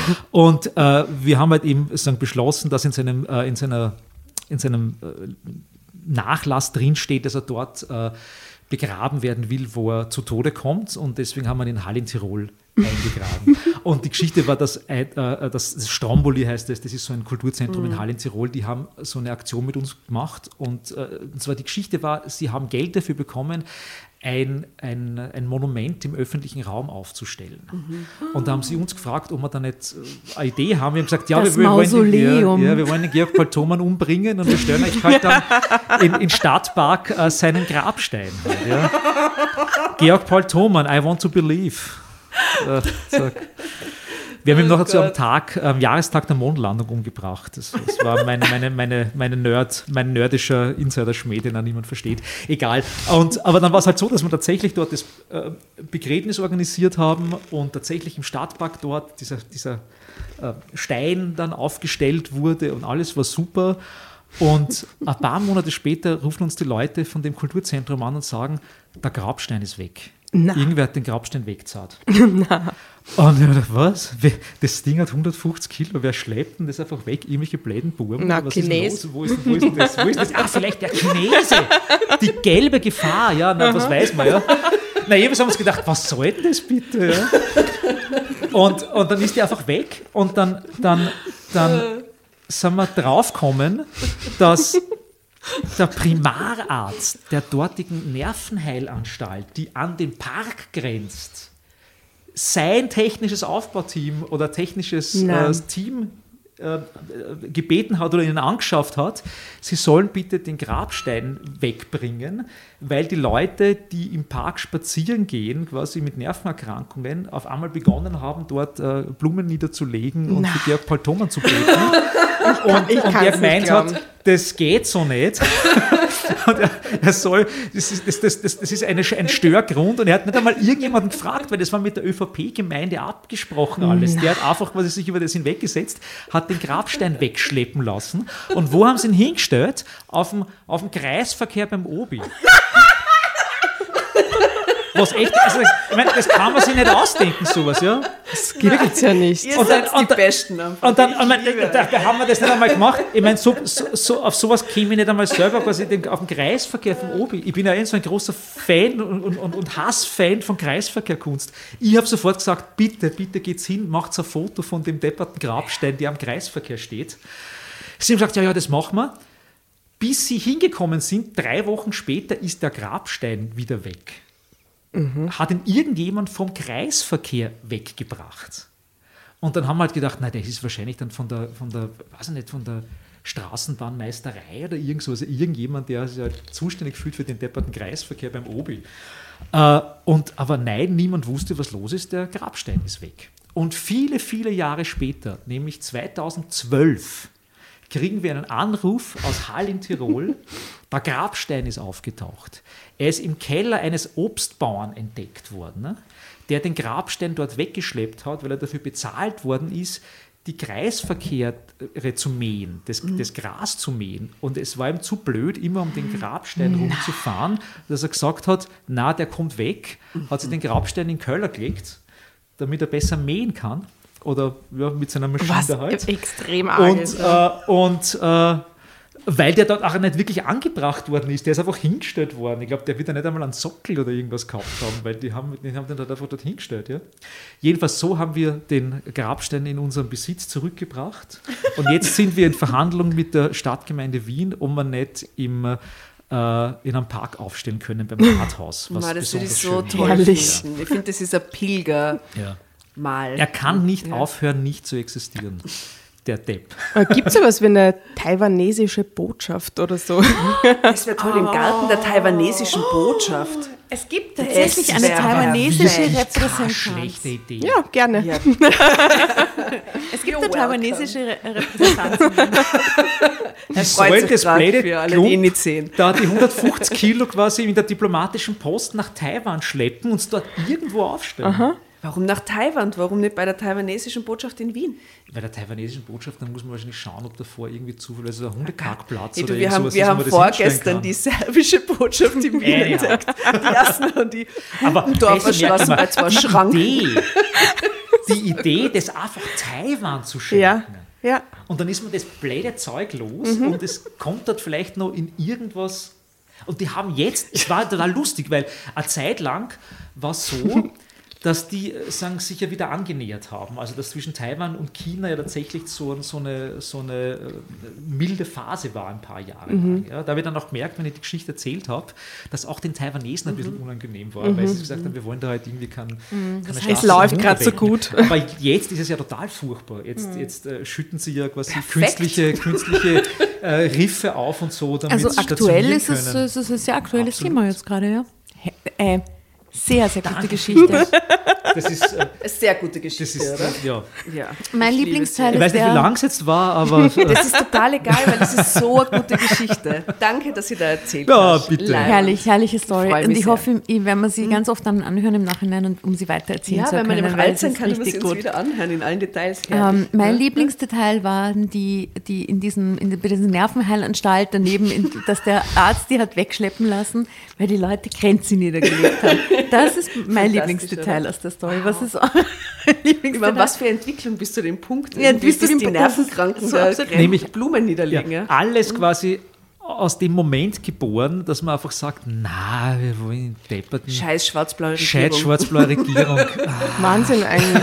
Und äh, wir haben halt eben sagen, beschlossen, dass in seinem, äh, in seiner, in seinem äh, Nachlass drinsteht, dass er dort äh, begraben werden will, wo er zu Tode kommt. Und deswegen haben wir ihn in Hall in Tirol eingegraben. Und die Geschichte war, dass äh, das Stromboli heißt das, das ist so ein Kulturzentrum mhm. in Hall in Tirol, die haben so eine Aktion mit uns gemacht. Und, äh, und zwar die Geschichte war, sie haben Geld dafür bekommen, ein, ein, ein Monument im öffentlichen Raum aufzustellen. Mhm. Und da haben sie uns gefragt, ob wir da nicht eine Idee haben. Wir haben gesagt, ja, Das wir, wir, wollen den, Mausoleum. ja, wir wollen den Georg Paul Thomann umbringen und wir stellen euch halt dann in, in Stadtpark äh, seinen Grabstein. Halt, ja. Georg Paul Thomann, I want to believe. Äh, zack. Wir haben ihn Oh noch zu einem Gott. Tag, am Jahrestag der Mondlandung umgebracht. Das, das war meine, meine, meine, meine Nerd, mein nerdischer Insider-Schmäh, den auch niemand versteht. Egal. Und, aber dann war es halt so, dass wir tatsächlich dort das äh, Begräbnis organisiert haben und tatsächlich im Stadtpark dort dieser, dieser äh, Stein dann aufgestellt wurde und alles war super. Und ein paar Monate später rufen uns die Leute von dem Kulturzentrum an und sagen, der Grabstein ist weg. Na. Irgendwer hat den Grabstein weggezahlt. Und ich dachte, was? Wer- Das Ding hat hundertfünfzig Kilo, wer schleppt denn das einfach weg? Irgendwelche bläden Buben? Na, was Chines. ist los? Wo ist, wo ist denn das? Wo ist das? Ah, vielleicht der Chinese! Die gelbe Gefahr, ja, na, was weiß man, ja. Na, jedenfalls haben wir uns gedacht, was soll denn das bitte? Ja? Und, und dann ist die einfach weg und dann, dann, dann sind wir draufgekommen, dass der Primararzt der dortigen Nervenheilanstalt, die an den Park grenzt, sein technisches Aufbauteam oder technisches äh, Nein. Team äh, gebeten hat oder ihnen angeschafft hat, sie sollen bitte den Grabstein wegbringen, weil die Leute, die im Park spazieren gehen, quasi mit Nervenerkrankungen, auf einmal begonnen haben, dort äh, Blumen niederzulegen und für Georg Paul Thomann zu beten. Und, Ich und kann's der nicht gemeint glauben. hat, das geht so nicht. Und er, er soll, das ist, das, das, das, das ist eine, ein Störgrund und er hat nicht einmal irgendjemanden gefragt, weil das war mit der ÖVP-Gemeinde abgesprochen alles. Der hat einfach quasi sich über das hinweggesetzt, hat den Grabstein wegschleppen lassen. Und wo haben sie ihn hingestellt? Auf dem, auf dem Kreisverkehr beim Obi. Was echt, also, ich meine, das kann man sich nicht ausdenken, sowas, ja. Das gibt's ja nicht. Ihr Und dann- seid die und dann- Besten. einfach. Und dann, Ich ich meine, liebe da, da haben wir das nicht einmal gemacht. Ich meine, so, so, so, auf sowas käme ich nicht einmal selber quasi den, auf den Kreisverkehr vom Obi. Ich bin ja eh so ein großer Fan und, und, und, und Hassfan von Kreisverkehrkunst. Ich habe sofort gesagt, bitte, bitte geht's hin, macht ein Foto von dem depperten Grabstein, der am Kreisverkehr steht. Sie haben gesagt, ja, ja, das machen wir. Bis sie hingekommen sind, drei Wochen später, ist der Grabstein wieder weg. Hat ihn irgendjemand vom Kreisverkehr weggebracht. Und dann haben wir halt gedacht, nein, das ist wahrscheinlich dann von der, von der, weiß ich nicht, von der Straßenbahnmeisterei oder irgend so, also irgendjemand, der sich halt zuständig fühlt für den depperten Kreisverkehr beim Obi. Äh, und, aber nein, niemand wusste, was los ist, der Grabstein ist weg. Und viele, viele Jahre später, nämlich zweitausendzwölf, kriegen wir einen Anruf aus Hall in Tirol, der Grabstein ist aufgetaucht. Er ist im Keller eines Obstbauern entdeckt worden, ne, der den Grabstein dort weggeschleppt hat, weil er dafür bezahlt worden ist, die Kreisverkehre zu mähen, das, mhm. das Gras zu mähen. Und es war ihm zu blöd, immer um den Grabstein rumzufahren, dass er gesagt hat, na, der kommt weg, hat sich den Grabstein in den Keller gelegt, damit er besser mähen kann. Oder ja, mit seiner Maschine Was halt. extrem arg. Und, äh, und äh, weil der dort auch nicht wirklich angebracht worden ist, der ist einfach hingestellt worden. Ich glaube, der wird ja nicht einmal einen Sockel oder irgendwas gehabt haben, weil die haben, die haben den dort einfach dort hingestellt. Ja? Jedenfalls so haben wir den Grabstein in unseren Besitz zurückgebracht. Und jetzt sind wir in Verhandlung mit der Stadtgemeinde Wien, ob wir nicht im, äh, in einem Park aufstellen können beim Rathaus. Was Man, das würde ich so schön toll ist. finden. Ich finde, das ist ein Pilger. Ja. Mal. Er kann nicht Ja. aufhören, nicht zu existieren. Der Depp. Gibt es sowas wie eine taiwanesische Botschaft oder so? Das wäre toll im Garten der taiwanesischen Botschaft. Es gibt Das tatsächlich eine wäre taiwanesische wirklich Repräsentanz. Schlechte Idee. Ja, gerne. Ja. Es gibt You're eine taiwanesische Re Repräsentanz. Die freut sollen sich das grad blöde für alle, Klump die ihn nicht sehen. da die hundertfünfzig Kilo quasi in der diplomatischen Post nach Taiwan schleppen und es dort irgendwo aufstellen. Warum nach Taiwan? Warum nicht bei der taiwanesischen Botschaft in Wien? Bei der taiwanesischen Botschaft, dann muss man wahrscheinlich schauen, ob davor irgendwie zufällig, also ein Hundekackplatz Hey, oder du, wir irgend haben, sowas wir ist, wo haben man das hinstellen vorgestern kann. die serbische Botschaft in Wien Äh, ja. entdeckt. Die ersten und die Aber Dorf das merkt erschlossen man, als war die Schrank. Idee, die Idee, das einfach Taiwan zu schenken. Ja, ja. Und dann ist man das blöde Zeug los und es kommt dort vielleicht noch in irgendwas. Und die haben jetzt, es war total lustig, weil eine Zeit lang war es so, dass die äh, sagen, sich ja wieder angenähert haben. Also dass zwischen Taiwan und China ja tatsächlich so, so eine, so eine äh, milde Phase war ein paar Jahre lang. Ja, da habe ich dann auch gemerkt, wenn ich die Geschichte erzählt habe, dass auch den Taiwanesen ein bisschen unangenehm war, weil sie gesagt haben, wir wollen da halt irgendwie kein, keine Es läuft gerade so wecken. gut. Aber jetzt ist es ja total furchtbar. Jetzt, jetzt äh, schütten sie ja quasi künstliche, künstliche äh, Riffe auf und so, damit Also sie aktuell stationieren ist es, können. es ist ein sehr aktuelles Absolut. Thema jetzt gerade, ja. Äh, sehr, sehr gute Danke. Geschichte. Das ist, äh, Eine sehr gute das Geschichte, ist oder? ja. Ja. Mein Ich liebe Lieblingsteil Ich weiß ist nicht, wie der... lang es jetzt war, aber äh, Das ist total egal, weil das ist so eine gute Geschichte. Danke, dass ihr da erzählt Ja, hast. bitte. Live. Herrlich, herrliche Story. Freu mich Und ich sehr. hoffe, ich werde mir sie ganz oft dann anhören im Nachhinein, und um sie weiter erzählen Ja, zu wenn man können. im weil alt es sein ist kann, man richtig sie uns gut. wieder anhören in allen Details. Ähm, Herrlich. mein Ja. Lieblingsdetail waren die, die in diesem, in, bei dieser Nervenheilanstalt daneben, in, dass der Arzt die hat wegschleppen lassen, weil die Leute Grenzen niedergelegt haben. Das ist mein Lieblingsdetail oder? aus der Story. Was ist euer Lieblingsdetail? Ich meine, was für Entwicklung bis zu dem Punkt, Ja, bis zu dass dem die Punkt, das ist Nervenkranken so da absurd. Gren- Nämlich- Blumen niederlegen. ja, Ja. alles quasi aus dem Moment geboren, dass man einfach sagt, na, wir wollen depperten Scheiß schwarz-blaue Scheiß Regierung. schwarz-blaue Regierung. Wahnsinn eigentlich.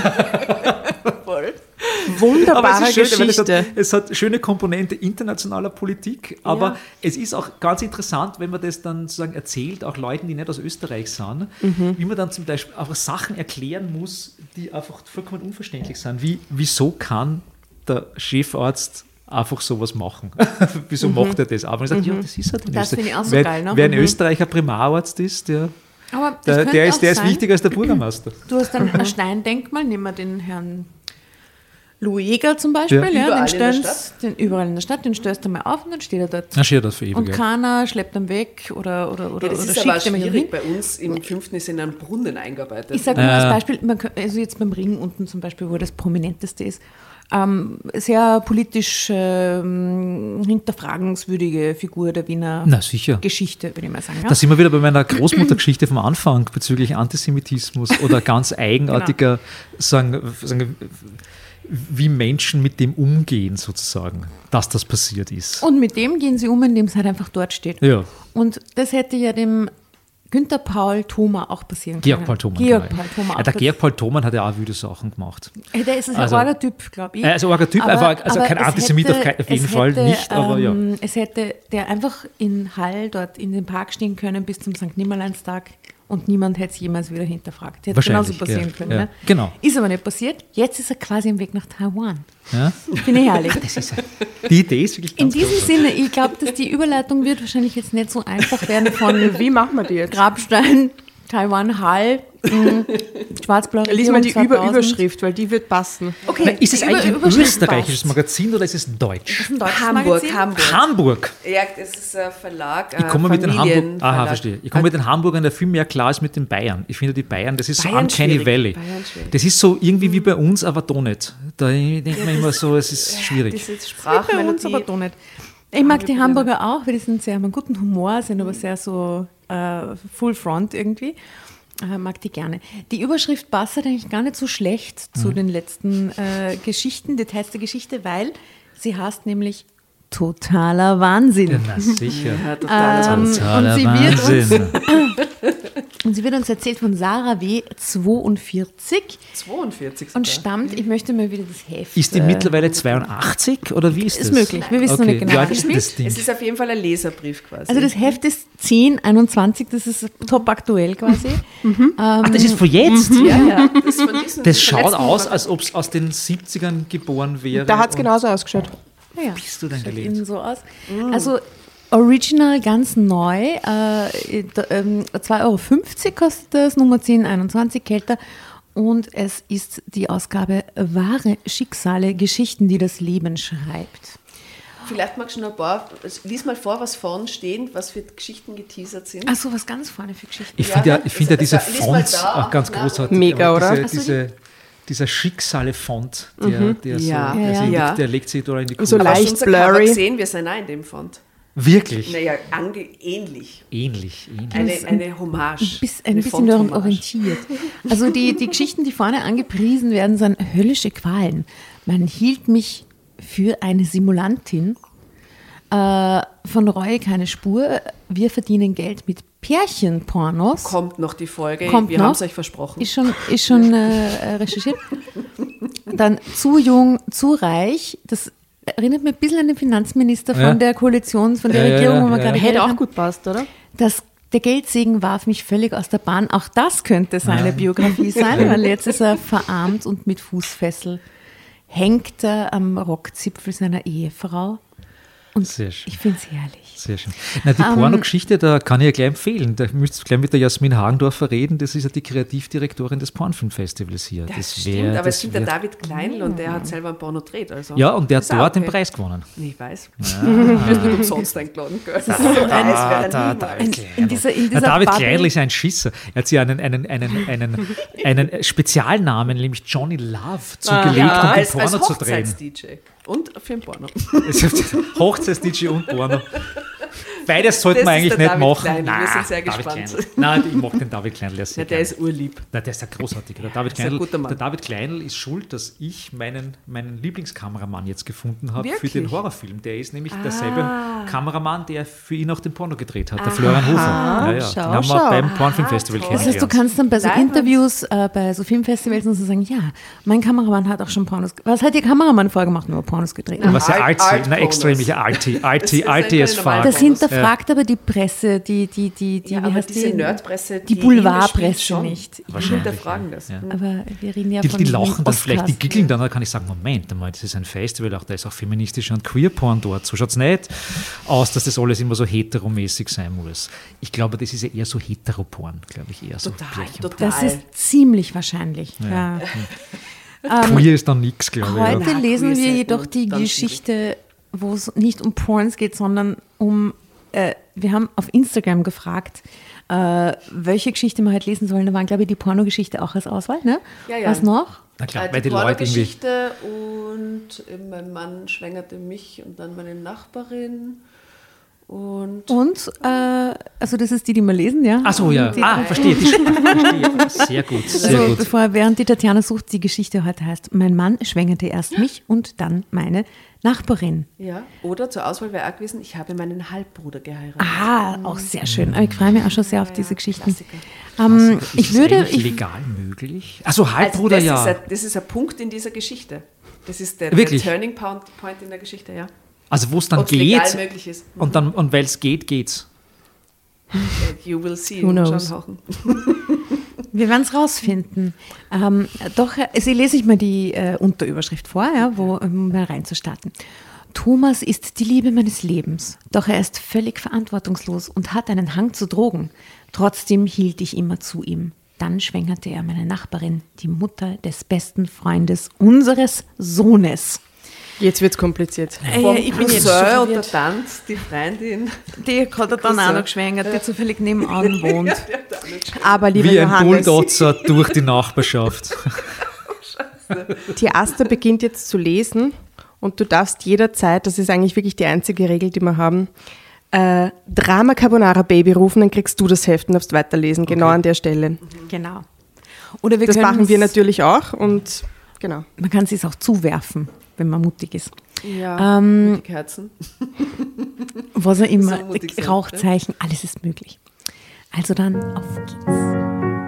Voll. Wunderbare Aber es ist schön, weil es Geschichte. hat, es hat schöne Komponente internationaler Politik, aber Ja. es ist auch ganz interessant, wenn man das dann sozusagen erzählt, auch Leuten, die nicht aus Österreich sind, Mhm. wie man dann zum Beispiel einfach Sachen erklären muss, die einfach vollkommen unverständlich sind. Wie, wieso kann der Chefarzt einfach sowas machen? Wieso macht er das? Aber ich sage, ja, das ist halt in Das finde Österreich. ich auch so wer, geil, ne? wer in Mhm. Österreich ein Primararzt ist, der, Aber es der, könnte der, auch ist, der ist sein, wichtiger als der Bürgermeister. Du hast dann ein Steindenkmal, nehmen wir den Herrn Lueger zum Beispiel, Ja. ja, Überall den in der stellst, den überall in der Stadt, den stößt du mal auf und dann steht er dort. Na, steht das für ewig. Und ja. keiner schleppt ihn weg oder, oder, oder, Ja, das oder ist aber schickt ihn mal hin. schwierig. Bei uns im fünften ist in einen Brunnen eingearbeitet. Ich sage nur als Äh. Beispiel, man, kann- also jetzt beim Ring unten zum Beispiel, wo das Prominenteste ist, ähm, sehr politisch ähm, hinterfragenswürdige Figur der Wiener Na, sicher. Geschichte, würde ich mal sagen. Ja? Da sind wir wieder bei meiner Großmuttergeschichte vom Anfang bezüglich Antisemitismus oder ganz eigenartiger, sagen, sagen, wie Menschen mit dem umgehen sozusagen, dass das passiert ist. Und mit dem gehen sie um, indem es halt einfach dort steht. Ja, Und das hätte ja dem Günther Paul Thoma auch passieren können. Georg Paul Thomann. Georg genau. Paul Thoma ja, auch. der Georg Paul Thomann hat ja auch wüde Sachen gemacht. Hey, der ist ein Also- arger Typ, glaube ich. Äh, also arger Typ, einfach- also kein es Antisemit auf kein- auf jeden es Fall nicht, aber ja. ähm, Es hätte der einfach in Hall dort in den Park stehen können bis zum Sankt Nimmerleinstag und niemand hätte es jemals wieder hinterfragt. Hätte genauso Wahrscheinlich, passieren ja, können. ja. Ne? Genau. Ist aber nicht passiert. Jetzt ist er quasi im Weg nach Taiwan. Ja? Finde ich herrlich. Das ist, die Idee ist wirklich In ganz diesem groß. Sinne, ich glaube, dass die Überleitung wird wahrscheinlich jetzt nicht so einfach werden von Wie machen wir die jetzt? Grabstein, Taiwan, Hall Schwarz-Blau Lies mal die Regierung Über zweitausend. Überschrift, weil die wird passen. Okay, Na, ist es die eigentlich ein Überschrift österreichisches passt. Magazin oder ist es deutsch? Das ist ein deutsches Hamburg, Magazin. Hamburg. Hamburg. Ja, das ist ein Verlag. Ich komme mit den Hamburg, Familienverlag. aha, verstehe. Ich komme mit den Hamburgern ja viel mehr klar als mit den Bayern. Ich finde die Bayern, das ist so Bayern Uncanny schwierig. Valley. Bayern schwierig. Das ist so irgendwie wie bei uns, aber doch nicht. Da denkt man immer so, es ist schwierig. Diese Bei uns Sprachmelodie. aber doch nicht. Ich mag die Hamburger auch, weil die sind sehr, haben einen guten Humor, sind aber sehr so äh, Full Front irgendwie. Äh, mag die gerne. Die Überschrift passt halt eigentlich gar nicht so schlecht zu den letzten äh, Geschichten, Details der Geschichte, weil sie heißt nämlich totaler Wahnsinn. Ja, na sicher. Ja, total. Ähm, Totaler und sie wird uns- Wahnsinn. Und sie wird uns erzählt von Sarah W. zweiundvierzig zweiundvierzig und sogar. stammt, ich möchte mal wieder das Heft. Ist die äh, mittlerweile zweiundachtzig oder wie ist das? Ist möglich, wir wissen noch okay. nicht genau, Wie alt wann ist die denn das Ding? Es ist auf jeden Fall ein Leserbrief quasi. Also das Heft ist zehn einundzwanzig, das ist top aktuell quasi. Ach, das ist von jetzt? ja, ja. Das, ist von diesen Das schaut letzten aus, Monat. als ob es aus den siebzigern geboren wäre. Da hat es und- genauso ausgeschaut. Ja, ja. Bist du denn Schaut gelebt? innen so aus. Also Original ganz neu, äh, da, ähm, zwei Euro fünfzig kostet das, Nummer zehn einundzwanzig kälter. Und es ist die Ausgabe Wahre Schicksale, Geschichten, die das Leben schreibt. Vielleicht magst du noch ein paar, lies mal vor, was vorne stehen, was für Geschichten geteasert sind. Ach so, was ganz vorne für Geschichten. Ich Ja, finde ja, ne? ich find ja Es- diese es- lies mal Fonts da. auch ganz Na, großartig. Mega, Aber oder? Diese, Ach so, diese, dieser Schicksale-Font, der, der, so, Ja. der, Ja, sich- ja. der legt sich da in die Kurve. So Aber hast du leicht unser Cover blurry. gesehen, wir sind auch in dem Font. Wirklich? Naja, ange ähnlich. Ähnlich, ähnlich. Eine, eine Hommage. Bis, ein eine bisschen daran Font-Hommage. orientiert. Also die, die Geschichten, die vorne angepriesen werden, sind höllische Qualen. Man hielt mich für eine Simulantin. Äh, von Reue keine Spur. Wir verdienen Geld mit Pärchenpornos. Kommt noch die Folge, Kommt wir noch. haben es euch versprochen. Ist schon, ist schon äh, recherchiert. Dann zu jung, zu reich. Das erinnert mich ein bisschen an den Finanzminister von Ja. der Koalition, von der Ja, ja, Regierung, ja, wo wir ja. gerade Hätte geredet auch haben. gut passt, oder? Das, der Geldsegen warf mich völlig aus der Bahn. Auch das könnte seine Biografie sein, weil jetzt ist er verarmt und mit Fußfessel hängt er am Rockzipfel seiner Ehefrau. Und Sehr schön. ich finde es herrlich. Sehr schön. Na, die Ähm, Pornogeschichte, da kann ich ja gleich empfehlen. Da müsst ihr gleich mit der Jasmin Hagendorfer reden. Das ist ja die Kreativdirektorin des Pornfilmfestivals hier. Das, wär- stimmt, aber das es gibt der wär- David Kleinl und der hat selber ein Porno gedreht. Also. Ja, und der hat Ist auch dort den okay. Preis gewonnen. Nee, ich weiß. Wir sind nicht umsonst eingeladen, gell? Das ist so ein Ah, da, niemals. David In, in dieser, in Na, dieser David Bubble- Kleinl ist ein Schisser. Er hat sich einen, einen, einen, einen, einen Spezialnamen, nämlich Johnny Love, zugelegt, Ja, um den als, als Porno zu drehen. Hochzeits-D J. Und für ein Porno. Hochzeits-D J und Porno. Beides sollte Das man ist eigentlich der nicht David machen. Kleinl, wir Nein, sind sehr David gespannt. Kleinl. Nein, ich mag den David Kleinl ja sehr Ja, der gerne. ist urlieb. Nein, der ist ja großartig. Der David, ist ein Kleinl, guter Mann. der David Kleinl ist schuld, dass ich meinen, meinen Lieblingskameramann jetzt gefunden habe für Wirklich? den Horrorfilm. Der ist nämlich derselbe Kameramann, der für ihn auch den Porno gedreht hat, der Florian Hofer. Ja, ja. schau, den haben wir schau. beim Pornfilmfestival toll. Das heißt, du kennengelernt. kannst dann bei so Leibend. Interviews, äh, bei so Filmfestivals und so sagen, ja, mein Kameramann hat auch schon Pornos. Was hat Ihr Kameramann vorgemacht? Nur Pornos gedreht. Was ja Alt- alt, na Alt-Pornos. extrem, ja Alti, Das Alti, ist Alti einfach as normal. fuck. Das hinterfragt aber die Presse, die, die, die, die, Ja, wie aber heißt diese die? Nerdpresse, die die Boulevardpresse Liebe spielt schon. nicht. Die Wahrscheinlich, hinterfragen ja. das. Ja. Aber wir reden ja Die, von die lachen dann Oscars. vielleicht, die giggeln dann, dann kann ich sagen, Moment einmal, das ist ein Festival, auch da ist auch feministischer und Queer-Porn dort. So schaut es nicht aus, dass das alles immer so heteromäßig sein muss. Ich glaube, das ist ja eher so Heteroporn, glaube ich, eher so Total, Pärchenporn. total. Das ist ziemlich wahrscheinlich. Ja. Queer ist dann nichts, glaube ich. Heute Ja. Na, lesen queer wir selten jedoch und die dann Geschichte, wo es nicht um Porns geht, sondern um, äh, wir haben auf Instagram gefragt, äh, welche Geschichte wir heute lesen sollen. Da waren, glaube ich, die Pornogeschichte auch als Auswahl. Ne? Ja, ja. Was noch? Na klar, Äh, weil die die Leute irgendwie. Pornogeschichte und äh, mein Mann schwängerte mich und dann meine Nachbarin und Und, äh, also das ist die, die wir lesen, ja? Ach so, ja. Die Ah, drei. verstehe. Die, verstehe. Sehr gut, sehr Also gut. bevor, während die Tatjana sucht, die Geschichte heute heißt, mein Mann schwängerte erst mich und dann meine Nachbarin. ja, oder zur Auswahl wäre auch gewesen, ich habe meinen Halbbruder geheiratet. Ah, auch sehr schön. Aber ich freue mich auch schon sehr auf diese Geschichten. Klassiker. Ähm, Ist ich es würde, eigentlich ich, legal möglich? Also Also Halbbruder, das, ja. ist ein, das ist ein Punkt in dieser Geschichte. Das ist der, der Wirklich? Turning Point, Point in der Geschichte, ja. Also wo es dann Ob es legal geht möglich ist. und, dann, und weil es geht, geht's. You will see. Who knows? John Hauchen. wir werden es rausfinden. Ähm, doch, äh, also lese ich mal die äh, Unterüberschrift vor, ja, wo, um mal reinzustarten. Thomas ist die Liebe meines Lebens, doch er ist völlig verantwortungslos und hat einen Hang zu Drogen. Trotzdem hielt ich immer zu ihm. dann schwängerte er meine Nachbarin, die Mutter des besten Freundes unseres Sohnes. Jetzt wird es kompliziert. Äh, ja, ich bin jetzt schon und der Tante, die Freundin. Die hat er dann auch noch geschwängert, die zufällig nebenan wohnt. Aber lieber Wie ein Johannes, Bulldozer durch die Nachbarschaft. die Asta beginnt jetzt zu lesen und du darfst jederzeit, das ist eigentlich wirklich die einzige Regel, die wir haben, äh, Drama Carbonara Baby rufen, dann kriegst du das Heft und darfst weiterlesen, genau Okay. an der Stelle. Genau. Oder wir Das machen wir können's- natürlich auch und genau. Man kann es auch zuwerfen, wenn man mutig ist. Ja, Ähm, die Kerzen. Was auch immer, So mutig sein, Rauchzeichen, alles ist möglich. Also dann, auf geht's.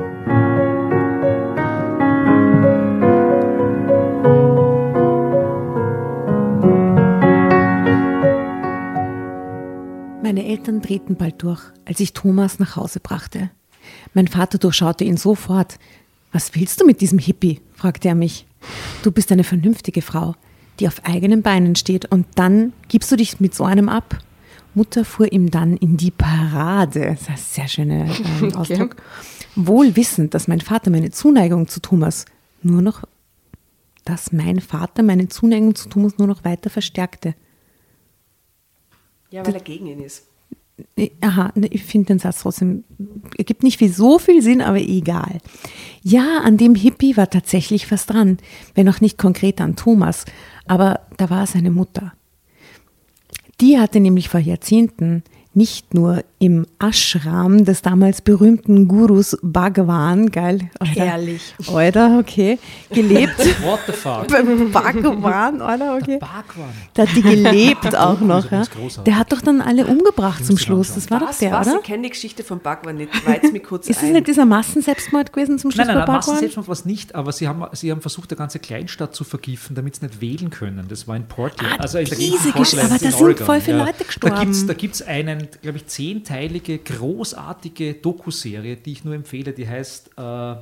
Meine Eltern drehten bald durch, als ich Thomas nach Hause brachte. Mein Vater durchschaute ihn sofort. Was willst du mit diesem Hippie? Fragte er mich. Du bist eine vernünftige Frau, die auf eigenen Beinen steht, und dann gibst du dich mit so einem ab. Mutter fuhr ihm dann in die Parade. Das ist ein sehr schöner ähm, Ausdruck. Wohl wissend, dass mein Vater meine Zuneigung zu Thomas nur noch, dass mein Vater meine Zuneigung zu Thomas nur noch weiter verstärkte. Ja, weil er gegen ihn ist. Aha, ne, ich finde den Satz trotzdem, ergibt nicht viel, so viel Sinn, aber egal. Ja, an dem Hippie war tatsächlich was dran, wenn auch nicht konkret an Thomas, aber da war seine Mutter. Die hatte nämlich vor Jahrzehnten nicht nur im Ashram des damals berühmten Gurus Bhagwan, geil, Alter, Herrlich. Alter, okay, gelebt. What the fuck? Bhagwan, Alter, okay. Bhagwan. Da hat die gelebt auch Doku noch. ist Ja. übrigens großartig. Der hat doch dann alle umgebracht zum Musst du Schluss. anschauen. Das war doch Was, der, was? oder? Ich kenne die Geschichte von Bhagwan nicht. Weiz mir kurz Ist es ein. nicht dieser Massenselbstmord gewesen zum Schluss Nein, nein, bei nein, Bhagwan? Massenselbstmord war es nicht, aber sie haben, sie haben versucht, eine ganze Kleinstadt zu vergiften, damit sie nicht wählen können. Das war in Portland. Ah, also in der diese Gegend von Geschichte, Portland aber da in sind Oregon. voll viele Leute gestorben. Da gibt es da gibt's einen, glaube ich, zehnteilige, großartige Dokuserie, die ich nur empfehle, die heißt äh,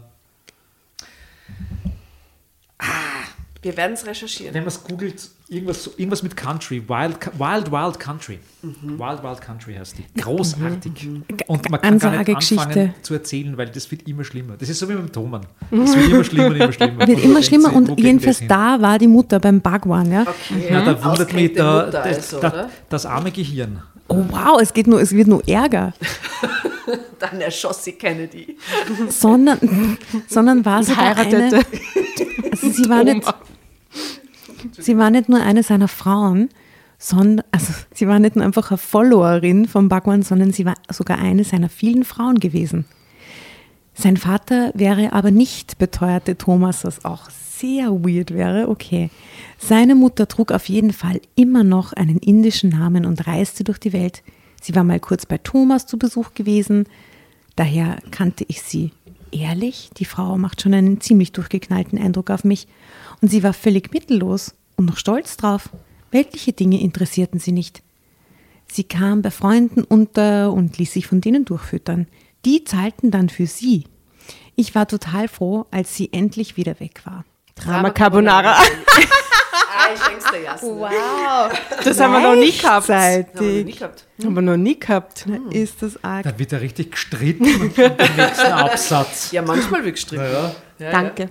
Wir werden es recherchieren. wenn man es googelt, irgendwas, irgendwas mit Country, Wild, Wild, Wild Country. Mhm. Wild, Wild Country heißt die. Großartig. Und man kann gar nicht Ansagegeschichte. anfangen zu erzählen, weil das wird immer schlimmer. Das ist so wie mit dem Thomann. Das wird immer schlimmer und immer schlimmer. Wird Und immer man schlimmer denkt sich, wo und geht jedenfalls das hin? da war die Mutter beim Bhagwan. Ja? Okay. Ja, da wundert mich Ausgerenkte da, Mutter das, also, das, oder? das arme Gehirn. Oh wow, es, geht nur, es wird nur Ärger. Dann erschoss sie Kennedy. Sondern, sondern war sogar heiratete eine, also sie war nicht, sie war nicht nur eine seiner Frauen, sondern, also sie war nicht nur einfach eine Followerin von Bhagwan, sondern sie war sogar eine seiner vielen Frauen gewesen. Sein Vater wäre aber nicht, beteuerte Thomas, was auch sehr weird wäre, okay. Seine Mutter trug auf jeden Fall immer noch einen indischen Namen und reiste durch die Welt. Sie war mal kurz bei Thomas zu Besuch gewesen, daher kannte ich sie. Ehrlich, die Frau macht schon einen ziemlich durchgeknallten Eindruck auf mich. Und sie war völlig mittellos und noch stolz drauf. Weltliche Dinge interessierten sie nicht. Sie kam bei Freunden unter und ließ sich von denen durchfüttern. Die zahlten dann für sie. Ich war total froh, als sie endlich wieder weg war. Drama Carbonara. Ah, ich denk's der Jasmin. Wow. Das haben wir noch nie gehabt. Haben wir noch nie gehabt. Haben wir noch nie gehabt. Ist das arg. Da wird er richtig gestritten und im nächsten Absatz. Ja, manchmal wird gestritten. Ja. Ja, Danke.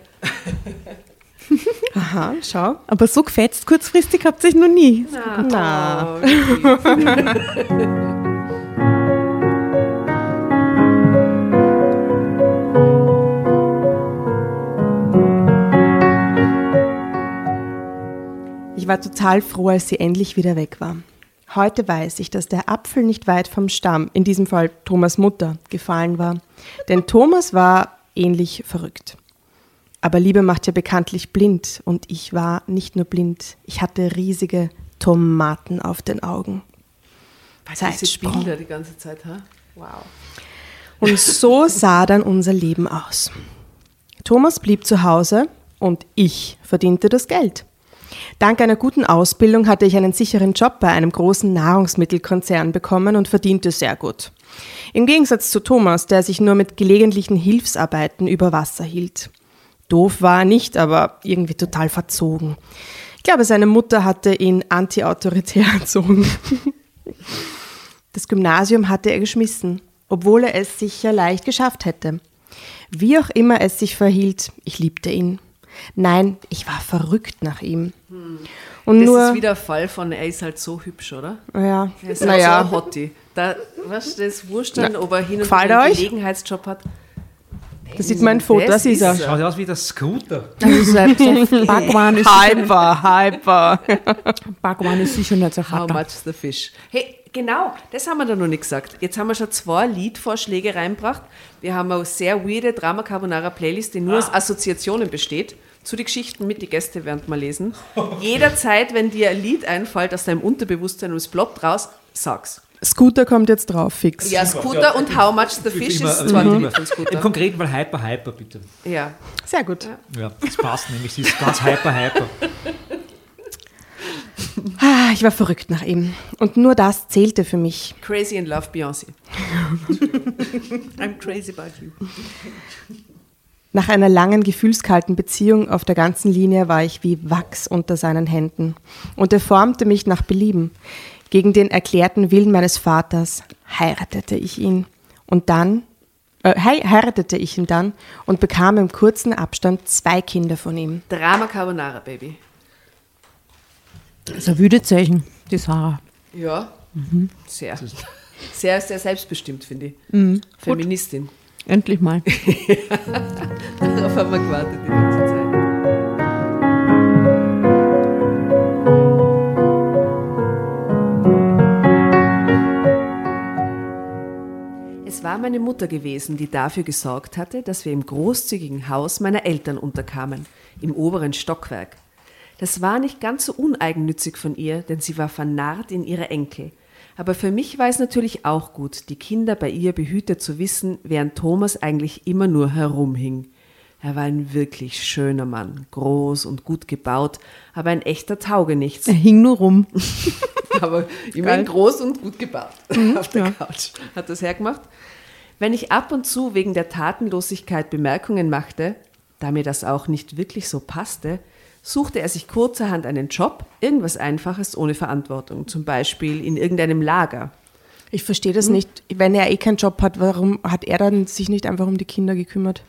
Aha, schau. Aber so gefetzt kurzfristig habt ihr euch noch nie. Ja. Na. Oh, wirklich. Ich war total froh, als sie endlich wieder weg war. Heute weiß ich, dass der Apfel nicht weit vom Stamm, in diesem Fall Thomas' Mutter, gefallen war. Denn Thomas war ähnlich verrückt. Aber Liebe macht ja bekanntlich blind und ich war nicht nur blind, ich hatte riesige Tomaten auf den Augen. Diese Zeitsprung. Bilder die ganze Zeit, ha? Wow. Und so sah dann unser Leben aus. Thomas blieb zu Hause und ich verdiente das Geld. Dank einer guten Ausbildung hatte ich einen sicheren Job bei einem großen Nahrungsmittelkonzern bekommen und verdiente sehr gut. Im Gegensatz zu Thomas, der sich nur mit gelegentlichen Hilfsarbeiten über Wasser hielt. Doof war er nicht, aber irgendwie total verzogen. Ich glaube, seine Mutter hatte ihn anti-autoritär erzogen. Das Gymnasium hatte er geschmissen, obwohl er es sicher leicht geschafft hätte. Wie auch immer es sich verhielt, ich liebte ihn. Nein, ich war verrückt nach ihm. Und Das nur, ist wieder ein Fall von, er ist halt so hübsch, oder? ja, Er ist naja, halt so ein Hottie. Da, weißt du, das wurscht dann, ob er hin und Gefällt wieder einen euch? Gelegenheitsjob hat. das sieht man ein Foto, das ist er. Schaut aus wie der Scooter. Also selbst Bhagwan ist, Hyper, hyper. Bhagwan ist sicher nicht sein How Vater. much the fish? Hey, genau, das haben wir da noch nicht gesagt. Jetzt haben wir schon zwei Liedvorschläge reingebracht. Wir haben eine sehr weirde Drama Carbonara Playlist, die nur aus Assoziationen besteht. Zu den Geschichten mit die Gäste während wir lesen. Jederzeit, wenn dir ein Lied einfällt aus deinem Unterbewusstsein und es ploppt raus, sag's. Scooter kommt jetzt drauf, fix. Ja, Scooter und How much the fish Immer- ist zwar immer- Lied von Im Scooter. konkreten Fall Hyper Hyper, bitte. Ja. Sehr gut. Ja, das passt nämlich. Sie ist ganz Hyper Hyper. Ah, ich war verrückt nach ihm. Und nur das zählte für mich. Crazy in Love, Beyoncé. I'm crazy about you. Nach einer langen, gefühlskalten Beziehung auf der ganzen Linie war ich wie Wachs unter seinen Händen. Und er formte mich nach Belieben. Gegen den erklärten Willen meines Vaters heiratete ich ihn. Und dann, äh, hei- heiratete ich ihn dann und bekam im kurzen Abstand zwei Kinder von ihm. Drama Carbonara, Baby. Das ist ein Würdezeichen, die Sarah. Ja, sehr. Sehr, sehr selbstbestimmt, finde ich. Mhm. Feministin. Endlich mal. Darauf haben wir gewartet die ganze Zeit. Es war meine Mutter gewesen, die dafür gesorgt hatte, dass wir im großzügigen Haus meiner Eltern unterkamen, im oberen Stockwerk. Das war nicht ganz so uneigennützig von ihr, denn sie war vernarrt in ihre Enkel. Aber für mich war es natürlich auch gut, die Kinder bei ihr behütet zu wissen, während Thomas eigentlich immer nur herumhing. Er war ein wirklich schöner Mann, groß und gut gebaut, aber ein echter Taugenichts. Er hing nur rum. Aber immerhin groß und gut gebaut auf der Couch. Hat das hergemacht. Wenn ich ab und zu wegen der Tatenlosigkeit Bemerkungen machte, da mir das auch nicht wirklich so passte, suchte er sich kurzerhand einen Job, irgendwas Einfaches ohne Verantwortung, zum Beispiel in irgendeinem Lager. Ich verstehe das nicht. Wenn er eh keinen Job hat, warum hat er dann sich nicht einfach um die Kinder gekümmert?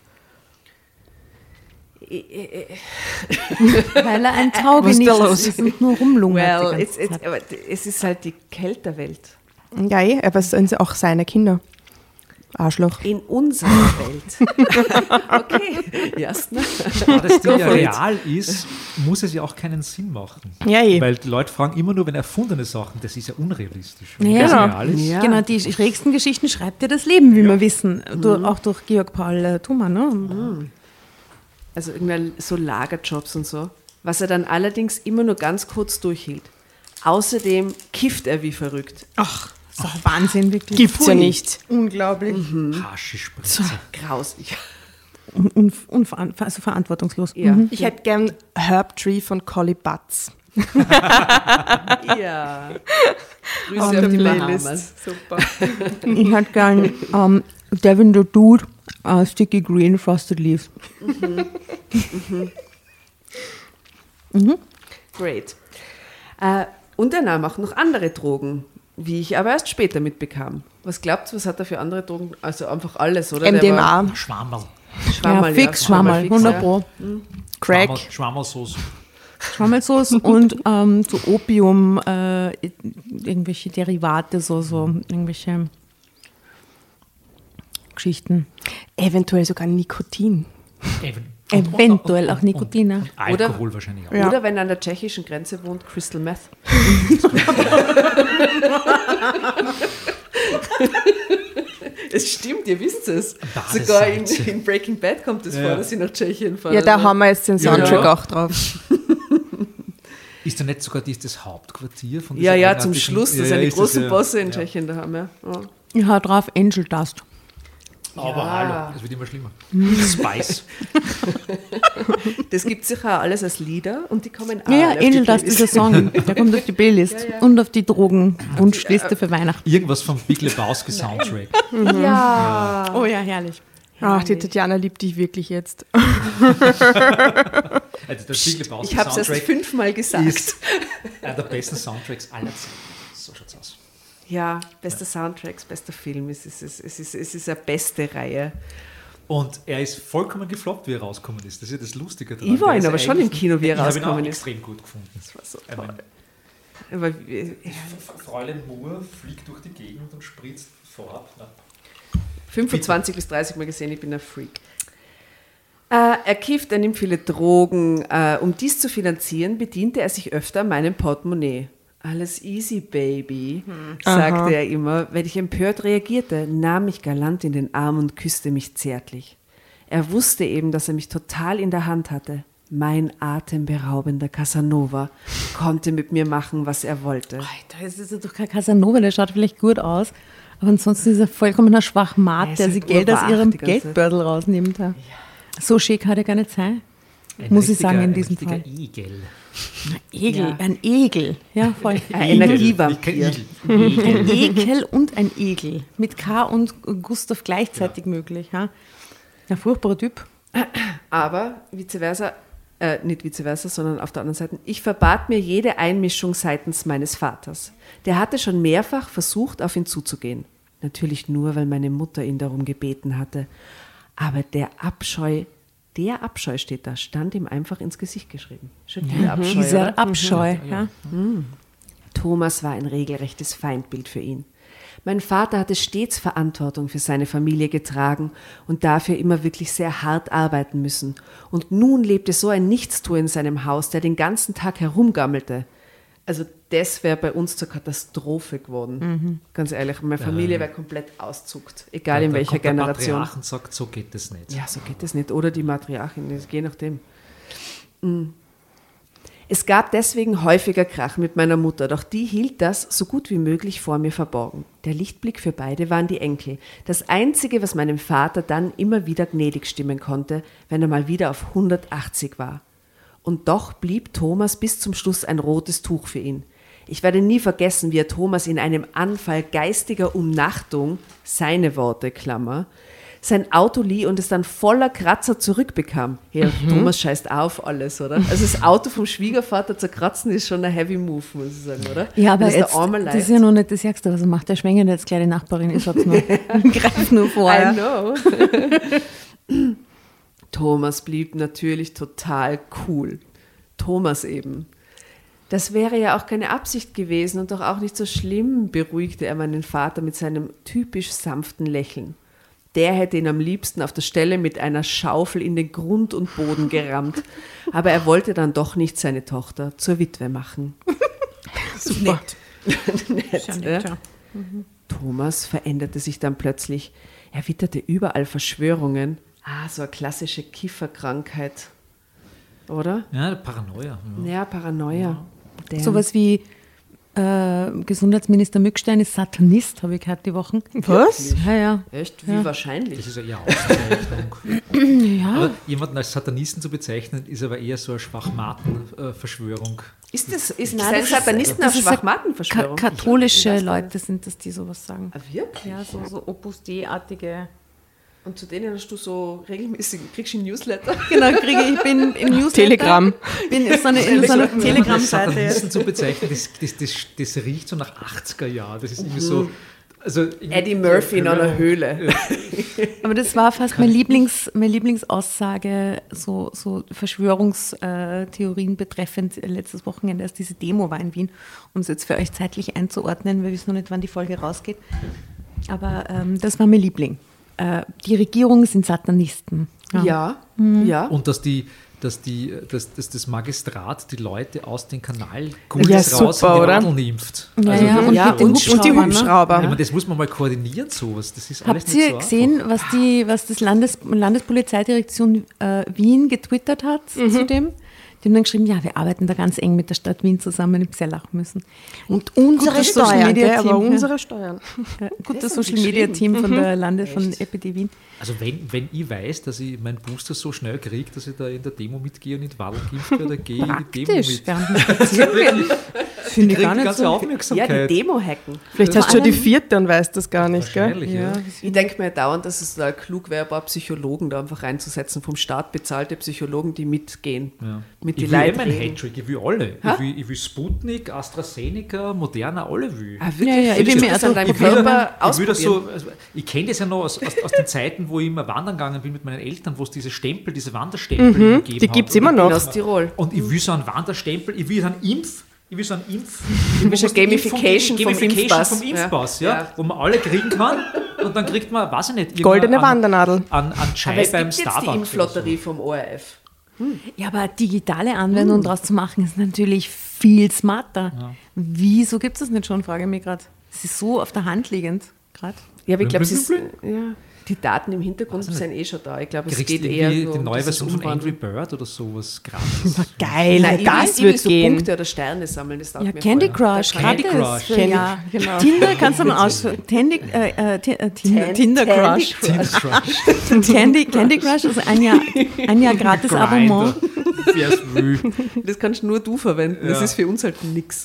Weil er ein Taugenichts Was ist da los? ist und nur rumlungert. die Well, ganze it's, it's, Zeit. aber es ist halt die Kälterwelt. Ja, eh, aber es sind auch seine Kinder. Arschloch. In unserer Welt. Okay, Jasna. Da das Ding Go ja for it. real ist, muss es ja auch keinen Sinn machen. Ja, eh. Weil die Leute fragen immer nur, wenn erfundene Sachen, das ist ja unrealistisch. Wenn Ja. das Genau. real ist, Ja. Genau, die schrägsten Geschichten schreibt ja das Leben, wie wir wissen. Du, auch durch Georg Paul äh, Thumann. Ne? Also irgendwann so Lagerjobs und so, was er dann allerdings immer nur ganz kurz durchhielt. Außerdem kifft er wie verrückt. Ach, das ist doch Wahnsinn, wirklich. Gibt's ja nicht. Unglaublich. Haschischspritze. Grausig. Un un unveran also verantwortungslos. Ja. Mhm. Ich hätte gern Herb Tree von Collie Butts. Ja. Auf Grüße der auf die Playlist. Bahamas. Super. Ich hätte gern ähm, Devin the Dude, uh, Sticky Green Frosted Leaves. Great. Äh, und er nahm auch noch andere Drogen, wie ich aber erst später mitbekam. Was glaubt ihr, was hat er für andere Drogen? Also einfach alles, oder? M D M Der A, war Schwammerl. Schwammerl, Ja, fix, ja. Schwammerl, fix, hundert ja. Pro. Crack. Schwammerl- Schwammerlsoße. Schwammelsoße und ähm, so Opium, äh, irgendwelche Derivate, so, so irgendwelche Geschichten. Eventuell sogar Nikotin. Even. Eventuell auch Nikotin. ne? Alkohol wahrscheinlich auch. Ja. Oder wenn er an der tschechischen Grenze wohnt, Crystal Meth. Es stimmt, ihr wisst es. Badesalze. Sogar in, in Breaking Bad kommt es Ja. vor, dass sie nach Tschechien fahren. Ja, da haben wir jetzt den Soundtrack Ja. auch drauf. Ist da nicht sogar dies das Hauptquartier von Ja, dieser ja, zum eigenartigen- Schluss, Ja, dass ja, eine ist große ja. Bosse in Ja. Tschechien da haben. Ja. Ja. Ich hau drauf Angel Dust. Aber Ja. hallo, das wird immer schlimmer. Spice. Das gibt es sicher auch alles als Lieder und die kommen auch Ja, ja, alle auf die Angel Dust Playlist. ist ein Song. Der kommt auf die Playlist Ja, ja. und auf die Drogenwunschliste für Weihnachten. Irgendwas vom Big Lebowski Soundtrack. Ja. Oh ja, herrlich. Ach, die Tatjana liebt dich wirklich jetzt. Also der Big Lebowski Ich habe es erst Soundtrack fünfmal gesagt. ist einer der besten Soundtracks aller Zeiten. So schaut's aus. Ja, bester Soundtracks, bester Film. Es ist, es ist, es ist, es ist eine beste Reihe. Und er ist vollkommen gefloppt, wie er rausgekommen ist. Das ist ja das Lustige daran. Ich war Der ihn ist aber schon im Kino, wie er ich habe ihn rausgekommen auch ist. extrem gut gefunden. Das war so Ich toll. meine, Aber, äh, Fräulein Moore fliegt durch die Gegend und spritzt vorab. Na, fünfundzwanzig bis dreißig Mal gesehen, ich bin ein Freak. Äh, er kifft, er nimmt viele Drogen. Äh, um dies zu finanzieren, bediente er sich öfter an meinem Portemonnaie. Alles easy, Baby, sagte Aha. er immer. Wenn ich empört reagierte, nahm mich galant in den Arm und küsste mich zärtlich. Er wusste eben, dass er mich total in der Hand hatte. Mein atemberaubender Casanova konnte mit mir machen, was er wollte. Alter, das ist ja doch kein Casanova, der schaut vielleicht gut aus, aber ansonsten ist er vollkommener Schwachmat, Er ist der halt sich Geld aus urwach ihrem die ganze Zeit. Geldbeutel rausnimmt. Ja. So schick kann er gar nicht sein. ein Muss ich richtiger- sagen, in ein diesem richtiger Fall. Igel. Egel, Ja. ein Egel. Ja, voll. Ein Igel, Energievampir. nicht kein Igel. Ein Ekel und ein Egel. Mit K und Gustav gleichzeitig möglich. Ja. Ein furchtbarer Typ. Aber vice versa, äh, nicht vice versa, sondern auf der anderen Seite, ich verbat mir jede Einmischung seitens meines Vaters. Der hatte schon mehrfach versucht, auf ihn zuzugehen. Natürlich nur, weil meine Mutter ihn darum gebeten hatte. Aber der Abscheu, der Abscheu steht da, stand ihm einfach ins Gesicht geschrieben. Schon dieser Abscheu, Dieser oder? Abscheu. Ja. Thomas war ein regelrechtes Feindbild für ihn. Mein Vater hatte stets Verantwortung für seine Familie getragen und dafür immer wirklich sehr hart arbeiten müssen. Und nun lebte so ein Nichtstuer in seinem Haus, der den ganzen Tag herumgammelte. Also das wäre bei uns zur Katastrophe geworden. Ganz ehrlich, meine Familie wäre komplett auszuckt, egal in Da welcher kommt der Generation. Patriarch und sagt, so geht das nicht. Ja, so geht das nicht. Oder die Matriarchin, das- je nachdem. Mm. Es gab deswegen häufiger Krach mit meiner Mutter, doch die hielt das so gut wie möglich vor mir verborgen. Der Lichtblick für beide waren die Enkel. Das Einzige, was meinem Vater dann immer wieder gnädig stimmen konnte, wenn er mal wieder auf hundertachtzig war. Und doch blieb Thomas bis zum Schluss ein rotes Tuch für ihn. Ich werde nie vergessen, wie er Thomas in einem Anfall geistiger Umnachtung, seine Worte, Klammer, sein Auto lieh und es dann voller Kratzer zurückbekam. Ja, Thomas scheißt auf alles, oder? Also das Auto vom Schwiegervater zerkratzen ist schon ein heavy Move, muss ich sagen, oder? Ja, aber Wenn es jetzt, der Arme das leid. ist ja noch nicht das Ärgste, was er macht. Der schwängert jetzt gleich die Nachbarin, ich sag's nur. Greif nur vor. I Ja. know. Thomas blieb natürlich total cool. Thomas eben. Das wäre ja auch keine Absicht gewesen und doch auch nicht so schlimm, beruhigte er meinen Vater mit seinem typisch sanften Lächeln. Der hätte ihn am liebsten auf der Stelle mit einer Schaufel in den Grund und Boden gerammt. Aber er wollte dann doch nicht seine Tochter zur Witwe machen. Super. Nett, Ja, ja? nett, ja. Thomas veränderte sich dann plötzlich. Er witterte überall Verschwörungen. Ah, so eine klassische Kifferkrankheit. Oder? Ja, Paranoia. Ja. Ja, Paranoia. Der- Sowas wie äh, Gesundheitsminister Mückstein ist Satanist, habe ich gehört die Wochen. Was? Ja, ja. Echt? Wie Ja. wahrscheinlich? Das ist ja eher Auszeichnung. ja. Aber jemanden als Satanisten zu bezeichnen, ist aber eher so eine Schwachmaten-Verschwörung. Ist das, ist Nein, sein das ist- Satanisten das auf ist eine Schwachmatenverschwörung? Ka katholische Ich weiß nicht. Leute sind das, die sowas sagen. Ah, wirklich? Ja, so, so Opus Dei-artige. Und zu denen hast du so regelmäßig, kriegst du ein Newsletter? Genau, kriege ich bin im Newsletter. Telegram. Bin in so einer, in so einer Telegram-Seite. Satanisten zu bezeichnen, das, das, das, das riecht so nach achtziger Jahren. Das ist irgendwie so. Also irgendwie Eddie Murphy in einer Höhle. Aber das war fast meine, Lieblings, meine Lieblingsaussage, so, so Verschwörungstheorien betreffend letztes Wochenende, als diese Demo war in Wien, um es jetzt für euch zeitlich einzuordnen. Wir wissen noch nicht, wann die Folge rausgeht. Aber ähm, das war mein Liebling. Äh, die Regierung sind Satanisten. Ja, Mhm. ja. Und dass die, dass die, dass, dass das Magistrat die Leute aus den Ja, Kanalgullis raus super, in die oder? Radl impft. Ja, Also ja, wirklich und ja, mit den und- Und die Hubschraubern, ne? Hubschrauber. Ich meine, das muss man mal koordinieren, sowas. Das ist alles Habt nicht ihr so gesehen, einfach. was die, was das Landes, Landespolizeidirektion äh, Wien getwittert hat zu dem? Die haben dann geschrieben, ja, wir arbeiten da ganz eng mit der Stadt Wien zusammen. Ich habe sehr lachen müssen. Und unsere Gutes Social Steuern, Media gell, aber Team, ja. unsere Steuern. Ja, gut, das haben Social sie Media Team von der Mhm. Lande, von E P D Wien. Also wenn, wenn ich weiß, dass ich meinen Booster so schnell kriege, dass ich da in der Demo mitgehe und in die Wadl geimpft werde, dann gehe ich in die Demo Praktisch, mit. während man spazieren geht. Finde ich Kriegt gar die nicht ganze so. Ja, Aufmerksamkeit. die Demo-Hacken. Vielleicht Das- hast du schon die vierte und weißt das gar nicht, gell? Wahrscheinlich, ja. Ich denke mir dauernd, dass es da klug wäre, ein paar Psychologen da einfach reinzusetzen, vom Staat bezahlte Psychologen, die mitgehen. Ja. Mit die Ich will eh Leute meinen reden. Hattrick, ich will alle. Ich will, ich will Sputnik, AstraZeneca, Moderna, alle will. Ah, wirklich? Ja, ja, ich Willst bin du mir das also- an deinem Ich will, Körper ich will das ausprobieren? so, also ich kenne das ja noch aus, aus, aus den Zeiten, wo ich immer wandern gegangen bin mit meinen Eltern, wo es diese Stempel, diese Wanderstempel gegeben die hat. gibt's Und immer ich- noch. Aus Tirol. Und ich will so einen Wanderstempel, ich will so einen Impf, ich will so einen Impf. Du willst eine Gamification vom Gamification Impfpass. vom Impfpass, Ja. ja, Ja. wo man alle kriegen kann und dann kriegt man, weiß ich nicht, irgendeine- Goldene an, Wandernadel. An, an Aber Chai es beim gibt jetzt die Starbucks. Impflotterie vom O R F. Ja, aber eine digitale Anwendung daraus zu machen, ist natürlich viel smarter. Wieso gibt es das nicht schon, frage ich mich gerade. Es ist so auf der Hand liegend gerade. Ja, aber ich glaube, Blum, es ist, ja, die Daten im Hintergrund sind eh schon da. Ich glaube, es Kriegst geht du eher irgendwie nur die um neue dieses Version von Angry Umwandeln. Bird oder sowas gratis? Geil, Nein, ich das will, ich will wird so gehen. Punkte oder Sterne sammeln. Das taugt Ja, mir Candy voll. Crush, Da kann Candy gratis. Crush. Für, ja, genau. Tinder kannst du mal aus. Tandy, äh, äh, Ti- äh, Tinder, Tan- Tinder Tandy Crush. Teen Crush. Candy, Candy Crush ist ein Jahr, ein Jahr gratis Abonnement. Wer es will. Das kannst nur du verwenden. Das Ja. ist für uns halt nix.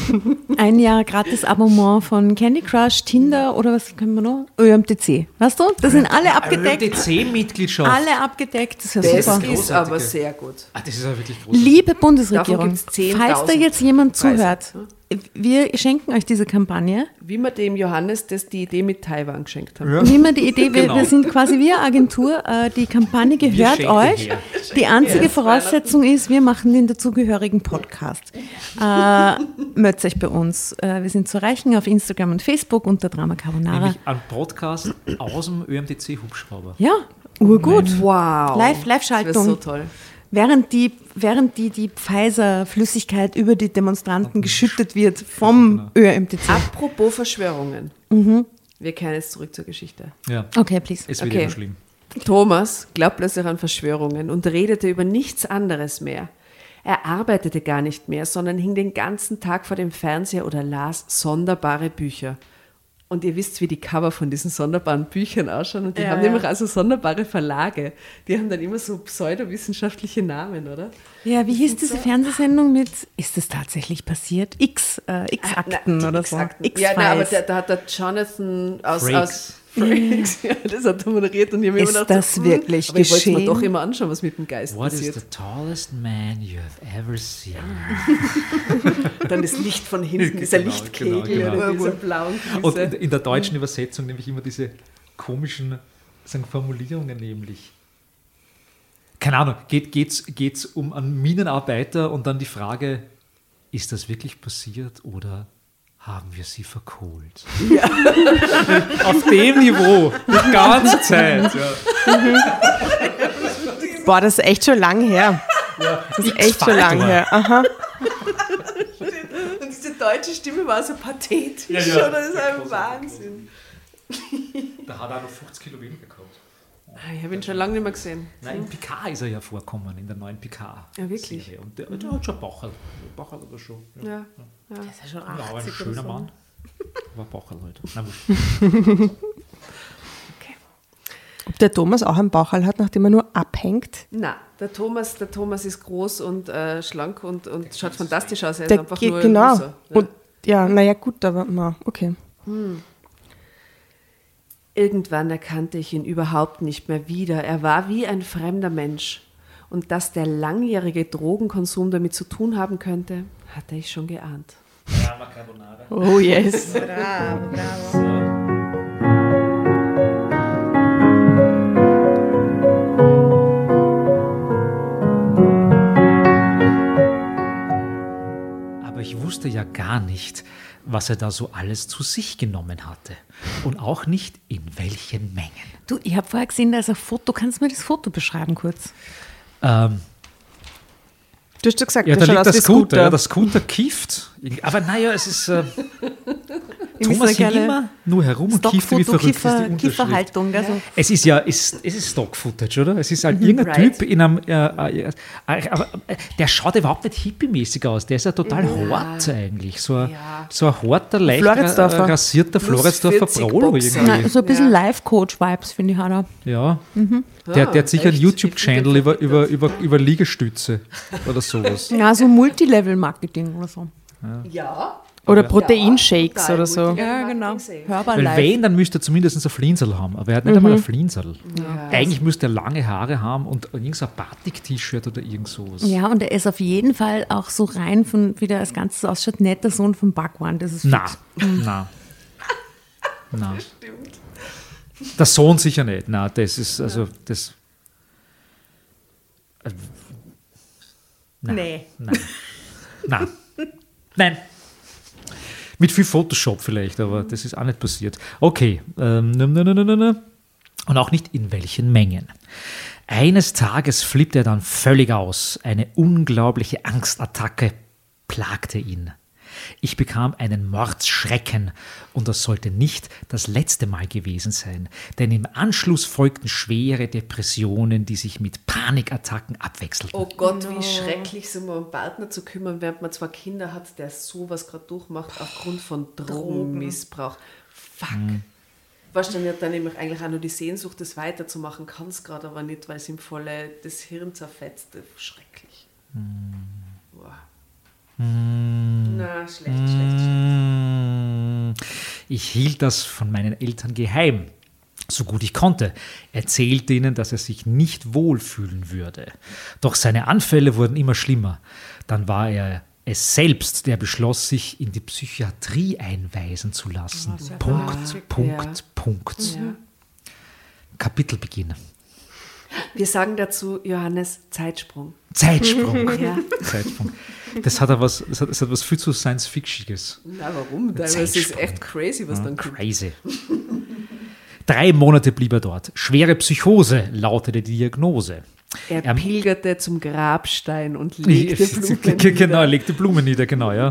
Ein Jahr gratis Abonnement von Candy Crush, Tinder oder was können wir noch? Ö M T C. Weißt du? Das sind alle abgedeckt. D C-Mitgliedschaft. Alle abgedeckt. Das ist ja Das super. ist Großartige. aber sehr gut. Ah, das ist ja wirklich groß. Liebe Davon Bundesregierung, gibt's zehntausend falls da jetzt jemand Preise. zuhört, wir schenken euch diese Kampagne. Wie wir dem Johannes das die Idee mit Taiwan geschenkt haben. Wie immer die Idee, wir, Genau. wir sind quasi wie eine Agentur, äh, die Kampagne gehört schenken euch. her. Die einzige Voraussetzung ist, wir machen den dazugehörigen Podcast. Äh, meldet euch bei uns. Äh, wir sind zu erreichen auf Instagram und Facebook unter Drama Carbonara. Nämlich ein Podcast aus dem Ö M T C-Hubschrauber. Ja, urgut. Wow. Live- Das Live-Schaltung. wäre so toll. Während die, während die, die Pfizer-Flüssigkeit über die Demonstranten geschüttet wird vom Ö M T C. Apropos Verschwörungen. Wir kehren jetzt zurück zur Geschichte. Ja, Okay, please. es wird Okay. immer schlimm. Thomas glaubt plötzlich an Verschwörungen und redete über nichts anderes mehr. Er arbeitete gar nicht mehr, sondern hing den ganzen Tag vor dem Fernseher oder las sonderbare Bücher. Und ihr wisst, wie die Cover von diesen sonderbaren Büchern ausschauen. Und die Ja, haben ja. nämlich also sonderbare Verlage. Die haben dann immer so pseudowissenschaftliche Namen, oder? Ja, wie hieß diese Fernsehsendung mit, ist das tatsächlich passiert? X, äh, X-Akten Na, die oder so. X-Akten. X-Files. Ja, nein, aber da, da hat der Jonathan aus Frakes. aus Frakes, ja, das hat er moderiert und ich habe mir Ist immer gedacht, das so, hm, wirklich aber ich wollte mir geschehen? doch immer anschauen, was mit dem Geist What passiert. is the tallest man you have ever seen? Dann das Licht von hinten, dieser Genau, Lichtkegel genau, genau. oder dieser blauen Und Füße. in, in der deutschen Übersetzung nämlich immer diese komischen sagen, Formulierungen, nämlich. Keine Ahnung, geht es geht's um einen Minenarbeiter und dann die Frage, ist das wirklich passiert oder haben wir sie verkohlt? Ja. Auf dem Niveau, die ganze Zeit. Ja. Boah, das ist echt schon lang her. Das ist echt schon lang her. Aha. Und diese deutsche Stimme war so pathetisch, Ja, ja. oder? Das ist ein Wahnsinn. Da hat er noch fünfzig Kilo weniger gehabt. Ich habe ihn schon lange nicht mehr gesehen. Nein, in Picard ist er ja vorkommen, in der neuen Picard. Ja, wirklich? Serie. Und der, der hat schon Bauchel. Bauchel oder schon. Ja, Ja. Das ist ja schon ja aber ein achtzig schöner oder so. Mann. War Bauchel halt. Na, wurscht. Ob der Thomas auch einen Bauchhall hat, nachdem er nur abhängt? Na, der Thomas, der Thomas ist groß und äh, schlank und, und schaut fantastisch aus. Er ist Der einfach geht nur genau. Loser, ne? Und ja, naja, gut, aber na, okay. Irgendwann erkannte ich ihn überhaupt nicht mehr wieder. Er war wie ein fremder Mensch. Und dass der langjährige Drogenkonsum damit zu tun haben könnte, hatte ich schon geahnt. Drama Carbonara. Oh yes. Aber ich wusste ja gar nicht, was er da so alles zu sich genommen hatte. Und auch nicht in welchen Mengen. Du, ich habe vorher gesehen, da ist ein Foto. Kannst du mir das Foto beschreiben kurz? Ähm, Du hast ja gesagt, ja, das da schaut liegt aus der wie Scooter. Scooter. Ja, der Scooter kifft. Aber naja, es ist. Äh, Thomas so hing geile immer nur herum und kiffte wie Stockfoto, verrückt. ist die Kiefer, Unterschrift. Kieferhaltung. Also. Es ist ja, es, es ist Stock-Footage, oder? Es ist halt irgendein Right. Typ in einem, äh, äh, äh, aber äh, der schaut überhaupt nicht hippie-mäßig aus. Der ist ja total hart eigentlich. So ein, Ja. so ein harter, leicht ra Floridsdorfer. rasierter Plus Floridsdorfer vierzig Prolo Boxer. irgendwie. Na, so ein bisschen Ja. Life-Coach-Vibes, finde ich, hat er. Ja. Ah, Der, der hat sicher einen echt? YouTube-Channel Ich über, finde über, über, über Liegestütze oder sowas. Ja, so Multilevel-Marketing oder so. Ja. Oder Proteinshakes Ja, oder so. Ja, genau. Weil Hörbar Weil live. wenn, dann müsste er zumindest ein Flinsel haben. Aber er hat nicht einmal ein Flinsel. Ja. Eigentlich müsste er lange Haare haben und irgend so ein Batik-T-Shirt oder irgend sowas. Ja, und er ist auf jeden Fall auch so rein von, wie der das Ganze so ausschaut, netter Sohn von Bhagwan. Das ist Na, fix. na, na. Der Sohn sicher nicht. Na, das ist, also, das... äh, Nein. Nee. Nein. Nein. Nein. Mit viel Photoshop vielleicht, aber das ist auch nicht passiert. Okay. Ähm, ne, ne, ne, ne, ne. Und auch nicht in welchen Mengen. Eines Tages flippte er dann völlig aus. Eine unglaubliche Angstattacke plagte ihn. Ich bekam einen Mordsschrecken und das sollte nicht das letzte Mal gewesen sein, denn im Anschluss folgten schwere Depressionen, die sich mit Panikattacken abwechselten. Oh Gott, wie schrecklich, sich um einen Partner zu kümmern, während man zwei Kinder hat, der sowas gerade durchmacht aufgrund von Drogenmissbrauch. Fuck. Mhm. Weißt du, dann hat dann nämlich eigentlich auch nur die Sehnsucht, das weiterzumachen, kann es gerade aber nicht, weil es ihm voll das Hirn zerfetzt. Schrecklich. Wow. Na, schlecht, schlecht, schlecht. Ich hielt das von meinen Eltern geheim, so gut ich konnte, erzählte ihnen, dass er sich nicht wohlfühlen würde. Doch seine Anfälle wurden immer schlimmer. Dann war er es selbst, der beschloss, sich in die Psychiatrie einweisen zu lassen. Punkt, arg, Punkt, ja. Punkt. Ja. Kapitelbeginn. Wir sagen dazu, Johannes, Zeitsprung. Zeitsprung. Ja. Zeitsprung. Das hat, was, das, hat, das hat was viel zu Science-Fictiges. Na, warum? Das ist Zeitsprung. echt crazy, was Ja, dann kommt. crazy. Drei Monate blieb er dort. Schwere Psychose lautete die Diagnose. Er Er- pilgerte zum Grabstein und legte Blumen Genau, nieder. er legte Blumen nieder, genau, ja.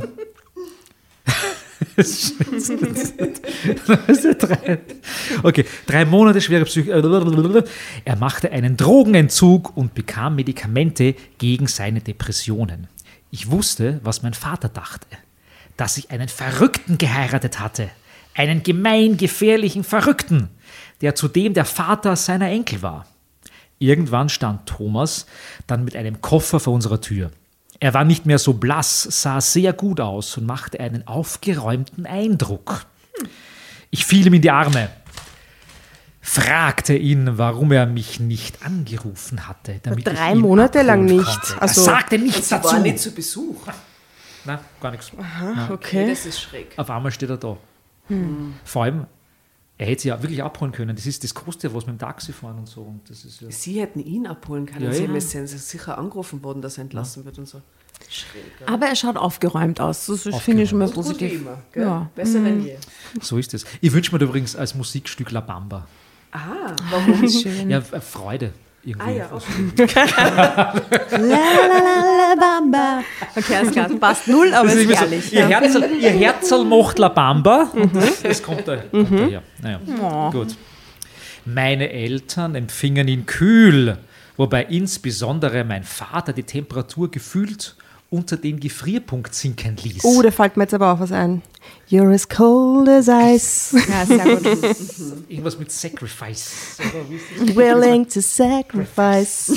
Okay, drei Monate schwere Psychose. Er machte einen Drogenentzug und bekam Medikamente gegen seine Depressionen. Ich wusste, was mein Vater dachte. Dass ich einen Verrückten geheiratet hatte. Einen gemeingefährlichen Verrückten, der zudem der Vater seiner Enkel war. Irgendwann stand Thomas dann mit einem Koffer vor unserer Tür. Er war nicht mehr so blass, sah sehr gut aus und machte einen aufgeräumten Eindruck. Ich fiel ihm in die Arme, fragte ihn, warum er mich nicht angerufen hatte. Damit Drei ich ihn Monate lang abholen nicht. konnte. Also- er sagte nichts Sie dazu. war nicht zu Besuch. Nein, gar nichts. Okay, Okay. das ist schräg. Auf einmal steht er da. Vor allem, er hätte sie ja wirklich abholen können. Das ist das kostet ja was mit dem Taxi fahren und so. Und das ist ja Sie hätten ihn abholen können. Ja, Sie ja. sind sicher angerufen worden, dass er entlassen wird und so. Schräg. Ja. Aber er schaut aufgeräumt aus. Das ist, finde ich schon mal Gut wie positiv. immer, gell? Ja. Besser denn je. so ist es. Ich wünsche mir da übrigens als Musikstück La Bamba. Ah, warum? Schön. Ja, äh, Freude irgendwie. Ah ja, okay. La, la, la, la, bamba. Okay, alles klar. Passt null, aber Das ist ist irgendwie ehrlich. so, ihr, Herzl, ihr Herzl macht La Bamba. Und das, das kommt, da, kommt daher. Naja, gut. Meine Eltern empfingen ihn kühl, wobei insbesondere mein Vater die Temperatur gefühlt unter den Gefrierpunkt sinken ließ. Oh, da fällt mir jetzt aber auch was ein. You're as cold as ice. Ja, sehr gut. Irgendwas mit Sacrifice. Oder wie ist das? Willing to sacrifice.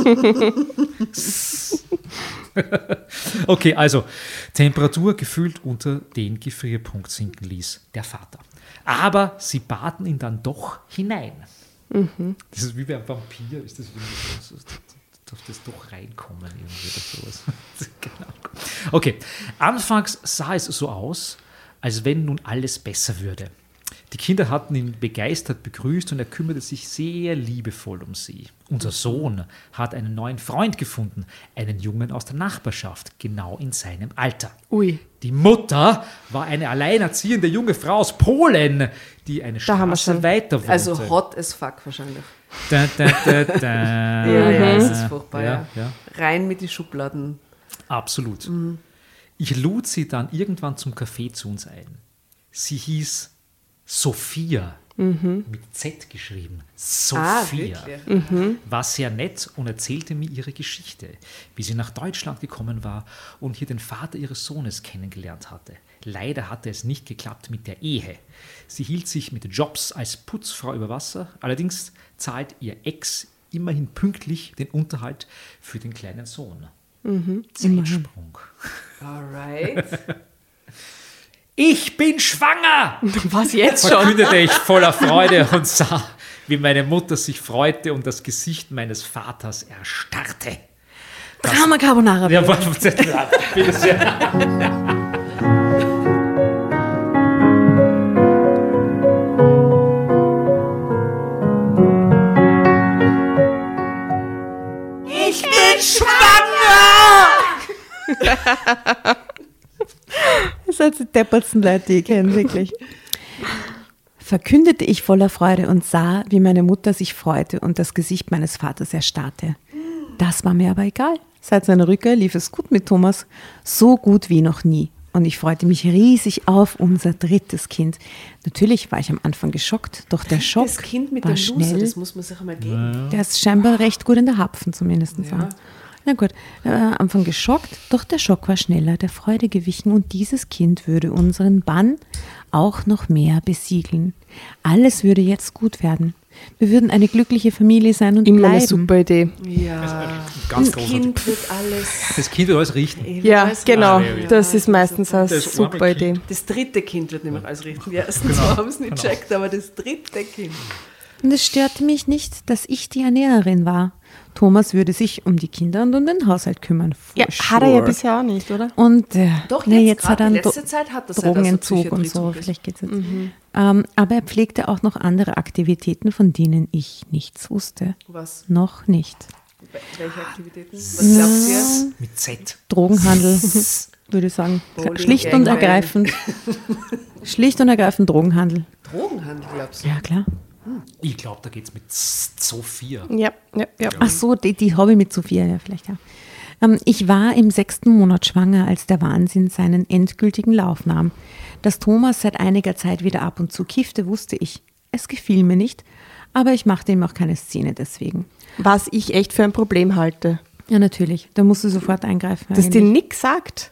Okay, also Temperatur gefühlt unter den Gefrierpunkt sinken ließ der Vater. Aber sie baten ihn dann doch hinein. Das ist wie bei einem Vampir, ist das irgendwie so, so, darf das doch reinkommen irgendwie oder sowas. Genau. Okay, anfangs sah es so aus, als wenn nun alles besser würde. Die Kinder hatten ihn begeistert begrüßt und er kümmerte sich sehr liebevoll um sie. Unser Sohn hat einen neuen Freund gefunden, einen Jungen aus der Nachbarschaft, genau in seinem Alter. Ui. Die Mutter war eine alleinerziehende junge Frau aus Polen, die eine Da haben wir Straße schon. weiter wohnte. Also hot as fuck wahrscheinlich. Da, da, da, da. Ja, ja, das ist furchtbar. Ja, Ja, ja. Rein mit die Schubladen. Absolut. Ich lud sie dann irgendwann zum Café zu uns ein. Sie hieß Sophia, mit Z geschrieben. Sophia. Ah, wirklich? War sehr nett und erzählte mir ihre Geschichte, wie sie nach Deutschland gekommen war und hier den Vater ihres Sohnes kennengelernt hatte. Leider hatte es nicht geklappt mit der Ehe. Sie hielt sich mit Jobs als Putzfrau über Wasser, allerdings zahlt ihr Ex immerhin pünktlich den Unterhalt für den kleinen Sohn. Mhm. Zeitsprung. Alright. Ich bin schwanger! Was jetzt schon? Verkündete ich voller Freude und sah, wie meine Mutter sich freute und das Gesicht meines Vaters erstarrte. Drama Carbonara. Ja, warte, warte, bitte sehr. Ich bin schwanger! Das sind die deppertsten Leute, die ich kenne, wirklich. Verkündete ich voller Freude und sah, wie meine Mutter sich freute und das Gesicht meines Vaters erstarrte. Das war mir aber egal. Seit seiner Rückkehr lief es gut mit Thomas, so gut wie noch nie. Und ich freute mich riesig auf unser drittes Kind. Natürlich war ich am Anfang geschockt, doch der Schock Das Kind mit war dem Loser, schnell. das muss man sich einmal geben. Der ist scheinbar recht gut in der Hapfen zumindest. Ja. Na gut, er war am Anfang geschockt, doch der Schock war schneller, der Freude gewichen und dieses Kind würde unseren Bann auch noch mehr besiegeln. Alles würde jetzt gut werden. Wir würden eine glückliche Familie sein und Immer bleiben. eine super Idee. Ja, Ganz das großartig. Kind wird alles. Das Kind wird alles richten. Ja, alles genau. ja, ja. Das ist meistens eine Das super arme Idee. Das dritte Kind wird nämlich alles richten. Die ersten Genau, zwei haben es nicht genau. gecheckt, aber das dritte Kind. Und es störte mich nicht, dass ich die Ernährerin war. Thomas würde sich um die Kinder und um den Haushalt kümmern. For Ja, sure. hat er ja bisher auch nicht, oder? Und äh, Doch, na, jetzt, jetzt hat er gerade einen in letzter Zeit hat das Drogenentzug und so. Vielleicht geht's jetzt. Ähm, aber er pflegte auch noch andere Aktivitäten, von denen ich nichts wusste. Was? Noch nicht. Welche Aktivitäten? Was glaubt ihr? Mit Z. Drogenhandel, würde ich sagen. Bowling, Schlicht und Gangbang. ergreifend. Schlicht und ergreifend Drogenhandel. Drogenhandel, glaubst du? Ja, klar. Ich glaube, da geht es mit Z- Sophia. Ja, ja, ja. Ach so, die, die Hobby mit Sophia, ja, vielleicht, ja. Ähm, ich war im sechsten Monat schwanger, als der Wahnsinn seinen endgültigen Lauf nahm. Dass Thomas seit einiger Zeit wieder ab und zu kiffte, wusste ich. Es gefiel mir nicht, aber ich machte ihm auch keine Szene deswegen. Was ich echt für ein Problem halte. Ja, natürlich, da musst du sofort eingreifen. Dass dir eigentlich. nichts sagt.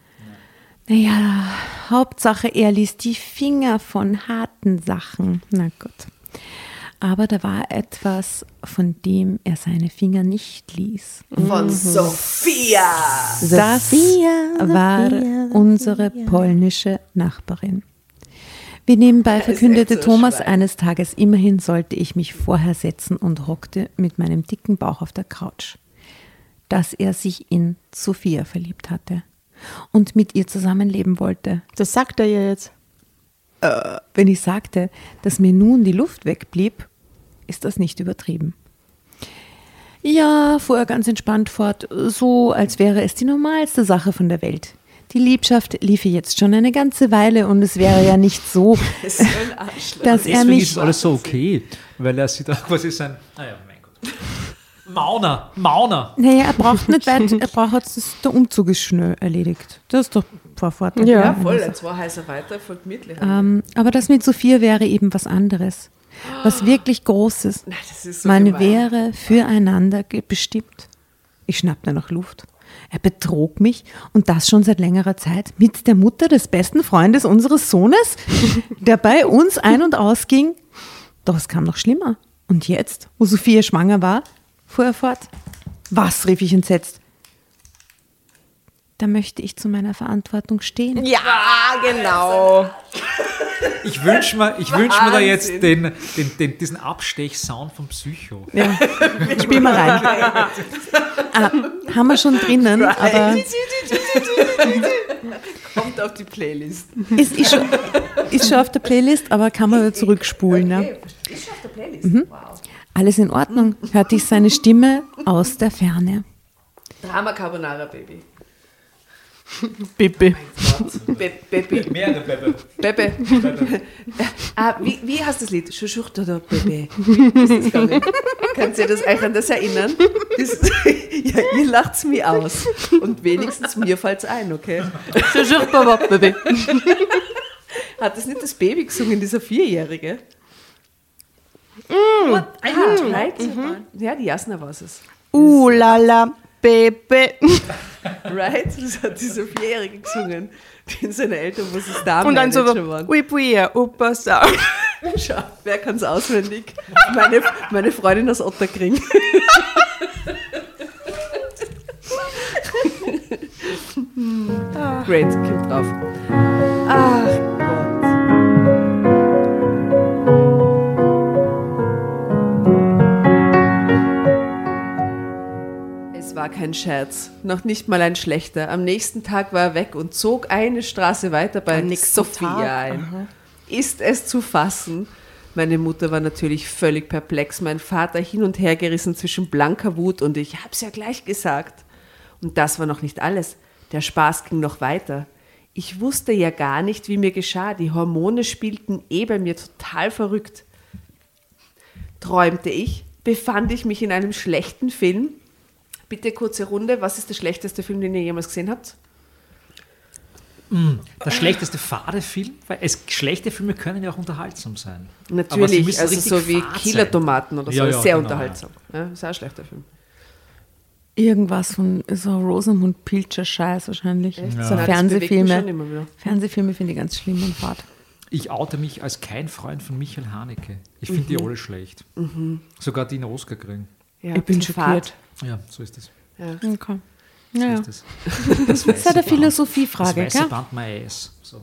Naja, Hauptsache, er ließ die Finger von harten Sachen. Na gut. Aber da war etwas, von dem er seine Finger nicht ließ. Von Sophia! Das war unsere polnische Nachbarin. Wie nebenbei verkündete echt so Thomas Schwein. eines Tages, immerhin sollte ich mich vorher setzen und hockte mit meinem dicken Bauch auf der Couch, dass er sich in Sophia verliebt hatte und mit ihr zusammenleben wollte. Das sagt er ja jetzt. Wenn ich sagte, dass mir nun die Luft wegblieb, ist das nicht übertrieben. Ja, fuhr er ganz entspannt fort, so als wäre es die normalste Sache von der Welt. Die Liebschaft liefe jetzt schon eine ganze Weile und es wäre ja nicht so, Das ist so ein Arschloch. dass er Deswegen mich... ist es alles so okay, weil er sieht auch, was ist ein. Naja, mein Gott. Mauner, Mauner. Naja, er braucht nicht weit, er braucht jetzt, der Umzug ist schnell erledigt. Das ist doch vor Vorteil. Ja, Ja, voll, ein zwei Häuser weiter, voll gemütlich. Ähm, aber das mit Sophia wäre eben was anderes. Was wirklich Großes. Nein, das ist so Man gemein. wäre füreinander ge- bestimmt. Ich schnappte nach Luft. Er betrog mich und das schon seit längerer Zeit mit der Mutter des besten Freundes unseres Sohnes, der bei uns ein- und ausging. Doch es kam noch schlimmer. Und jetzt, wo Sophia schwanger war, fuhr er fort. Was, rief ich entsetzt. Da möchte ich zu meiner Verantwortung stehen. Ja, genau. Ich wünsche mir, ich wünsch mir da jetzt Wahnsinn. den, den, den, diesen Abstech-Sound vom Psycho. Ja, spiel mal rein. Ah, haben wir schon drinnen, aber Kommt auf die Playlist. es ist schon, ist schon auf der Playlist, aber kann man wieder zurückspulen. Ja. Okay, ist schon auf der Playlist. Wow. Alles in Ordnung, hörte ich seine Stimme aus der Ferne. Drama Carbonara, Baby. Bibi. Be Baby. Mehrere Bebe. Bebe. ah, wie, wie heißt das Lied? Schuschurta da, Bebe. Das ist gar nicht. Kannst ihr das euch an das erinnern? Das, ja, ihr lacht's mir aus. Und wenigstens mir fällt's ein, okay? Bibi. Hat das nicht das Baby gesungen, dieser Vierjährige? Mm. Ah, right? Ja, die Jasna war es. Uh la la, Baby. Right? Das hat dieser Vierjährige gesungen, den seine Eltern, wo sie es da Und dann so, waren. we puia, upa sa. Schau, wer kann es auswendig? Meine, meine Freundin aus Otterkring. Great, kommt drauf. Ach Gott. Es war kein Scherz, noch nicht mal ein schlechter. Am nächsten Tag war er weg und zog eine Straße weiter bei Am nächsten Sophia Tag? ein. Ist es zu fassen? Meine Mutter war natürlich völlig perplex, mein Vater hin und her gerissen zwischen blanker Wut und ich hab's ja gleich gesagt. Und das war noch nicht alles. Der Spaß ging noch weiter. Ich wusste ja gar nicht, wie mir geschah. Die Hormone spielten eh bei mir total verrückt. Träumte ich? Befand ich mich in einem schlechten Film? Bitte kurze Runde. Was ist der schlechteste Film, den ihr jemals gesehen habt? Der schlechteste Fade-Film, weil es, schlechte Filme können ja auch unterhaltsam sein. Aber sie Natürlich, müssen also richtig so wie fad Killer-Tomaten oder so. Ja, ja, Sehr genau, unterhaltsam. Ja, ist auch ein schlechter Film. Irgendwas von so Rosamund Pilcher-Scheiß wahrscheinlich. Echt? So Ja, das bewegt mich Fernsehfilme. schon immer wieder. Fernsehfilme finde ich ganz schlimm und fad. Ich oute mich als kein Freund von Michael Haneke. Ich finde die alle schlecht. Sogar die einen Oscar kriegen. Ja, Ich bin zu schockiert. Ja, so ist es. Okay. So Ja. ist es. Das, Das ist eine Band. Das Philosophiefrage, weiße gell? Band my ass. So.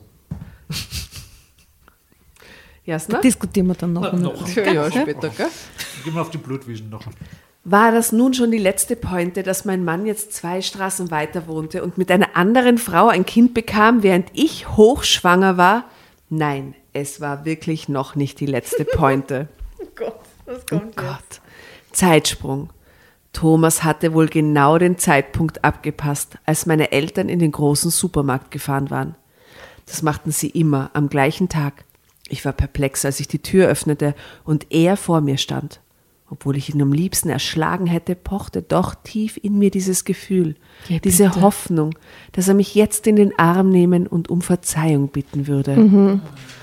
Jasna? Diskutieren wir dann noch. Na, noch. Ja, ja, später, gell? Gehen wir auf die Blutvision noch. War das nun schon die letzte Pointe, dass mein Mann jetzt zwei Straßen weiter wohnte und mit einer anderen Frau ein Kind bekam, während ich hochschwanger war? Nein, es war wirklich noch nicht die letzte Pointe. Oh Gott, was Oh Gott. Zeitsprung. Thomas hatte wohl genau den Zeitpunkt abgepasst, als meine Eltern in den großen Supermarkt gefahren waren. Das machten sie immer am gleichen Tag. Ich war perplex, als ich die Tür öffnete und er vor mir stand. Obwohl ich ihn am liebsten erschlagen hätte, pochte doch tief in mir dieses Gefühl, Ja, diese bitte. Hoffnung, dass er mich jetzt in den Arm nehmen und um Verzeihung bitten würde. No.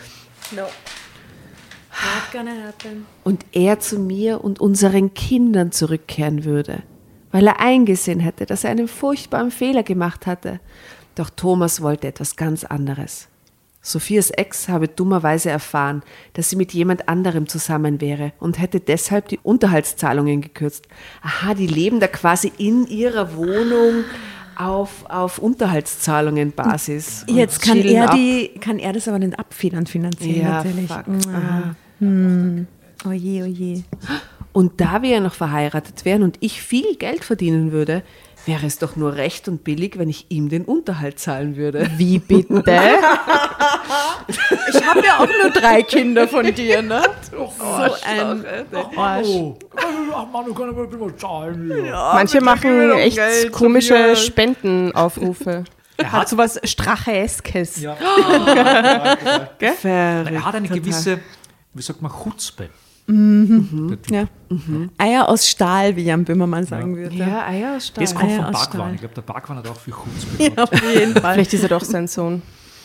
Not gonna happen. Und er zu mir und unseren Kindern zurückkehren würde, weil er eingesehen hätte, dass er einen furchtbaren Fehler gemacht hatte. Doch Thomas wollte etwas ganz anderes. Sophias Ex habe dummerweise erfahren, dass sie mit jemand anderem zusammen wäre und hätte deshalb die Unterhaltszahlungen gekürzt. Aha, die leben da quasi in ihrer Wohnung auf, auf Unterhaltszahlungen-Basis. und Jetzt kann chillen er, ab. die, kann er das aber nicht abfedern finanziell Ja, natürlich. fuck. Ah. Hm. Oh je, oh je. Und da wir ja noch verheiratet wären und ich viel Geld verdienen würde, wäre es doch nur recht und billig, wenn ich ihm den Unterhalt zahlen würde. Wie bitte? Ich habe ja auch nur drei Kinder von dir, ne? So ein Arsch. Oh, ach Mann, du kannst aber immer zahlen. Ja. Manche machen echt Geld, komische Sophia. Spendenaufrufe. Er Hat hat, so was Stracheskes. ja. Verrückt, er hat eine total. gewisse, wie sagt man, Chutzpe. Der Typ. Ja. Eier aus Stahl, wie Jan Böhmermann sagen würde. Ja, Eier aus Stahl. Das kommt Eier vom aus Bhagwan. Stahl. Ich glaube, der Bhagwan hat auch viel Chutzpe. Ja, gehabt. auf jeden Fall. Vielleicht ist er doch sein Sohn.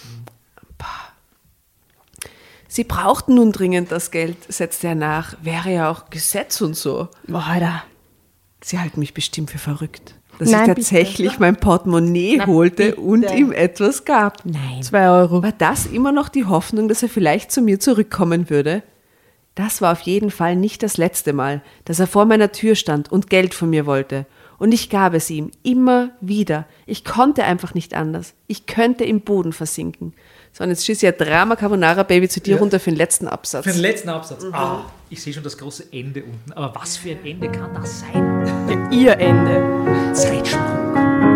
Sie brauchten nun dringend das Geld, setzte er nach. Wäre ja auch Gesetz und so. Boah, Alter. Sie halten mich bestimmt für verrückt, dass Nein, ich tatsächlich mein Portemonnaie holte bitte. und ihm etwas gab. Nein. Zwei Euro. War das immer noch die Hoffnung, dass er vielleicht zu mir zurückkommen würde? Das war auf jeden Fall nicht das letzte Mal, dass er vor meiner Tür stand und Geld von mir wollte. Und ich gab es ihm immer wieder. Ich konnte einfach nicht anders. Ich könnte im Boden versinken. So, und jetzt schießt ja Drama Carbonara Baby zu dir Ja. runter für den letzten Absatz. Für den letzten Absatz. Ah, ich sehe schon das große Ende unten. Aber was für ein Ende kann das sein? Ihr Ende. Zeitsprung.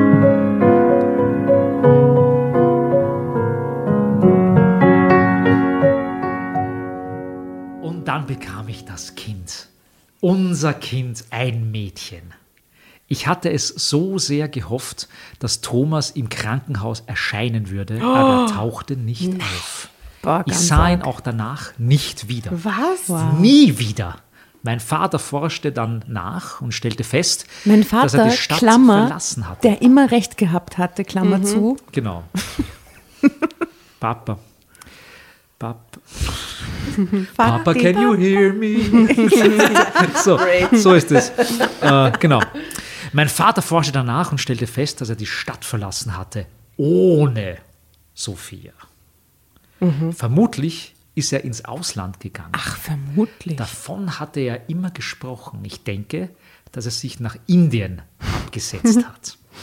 Und dann bekam ich das Kind. Unser Kind, ein Mädchen. Ich hatte es so sehr gehofft, dass Thomas im Krankenhaus erscheinen würde, aber er tauchte nicht auf. Boah, Ich ganz sah ihn arg. auch danach nicht wieder. Was? Nie wieder. Mein Vater forschte dann nach und stellte fest, Mein dass er Vater, die Stadt Klammer, verlassen hatte. der immer recht gehabt hatte, Klammer zu. Genau. Papa. Papa. Papa, can you hear me? so, so ist es. Äh, genau. Mein Vater forschte danach und stellte fest, dass er die Stadt verlassen hatte, ohne Sophia. Vermutlich ist er ins Ausland gegangen. Ach, vermutlich. Davon hatte er immer gesprochen. Ich denke, dass er sich nach Indien abgesetzt hat.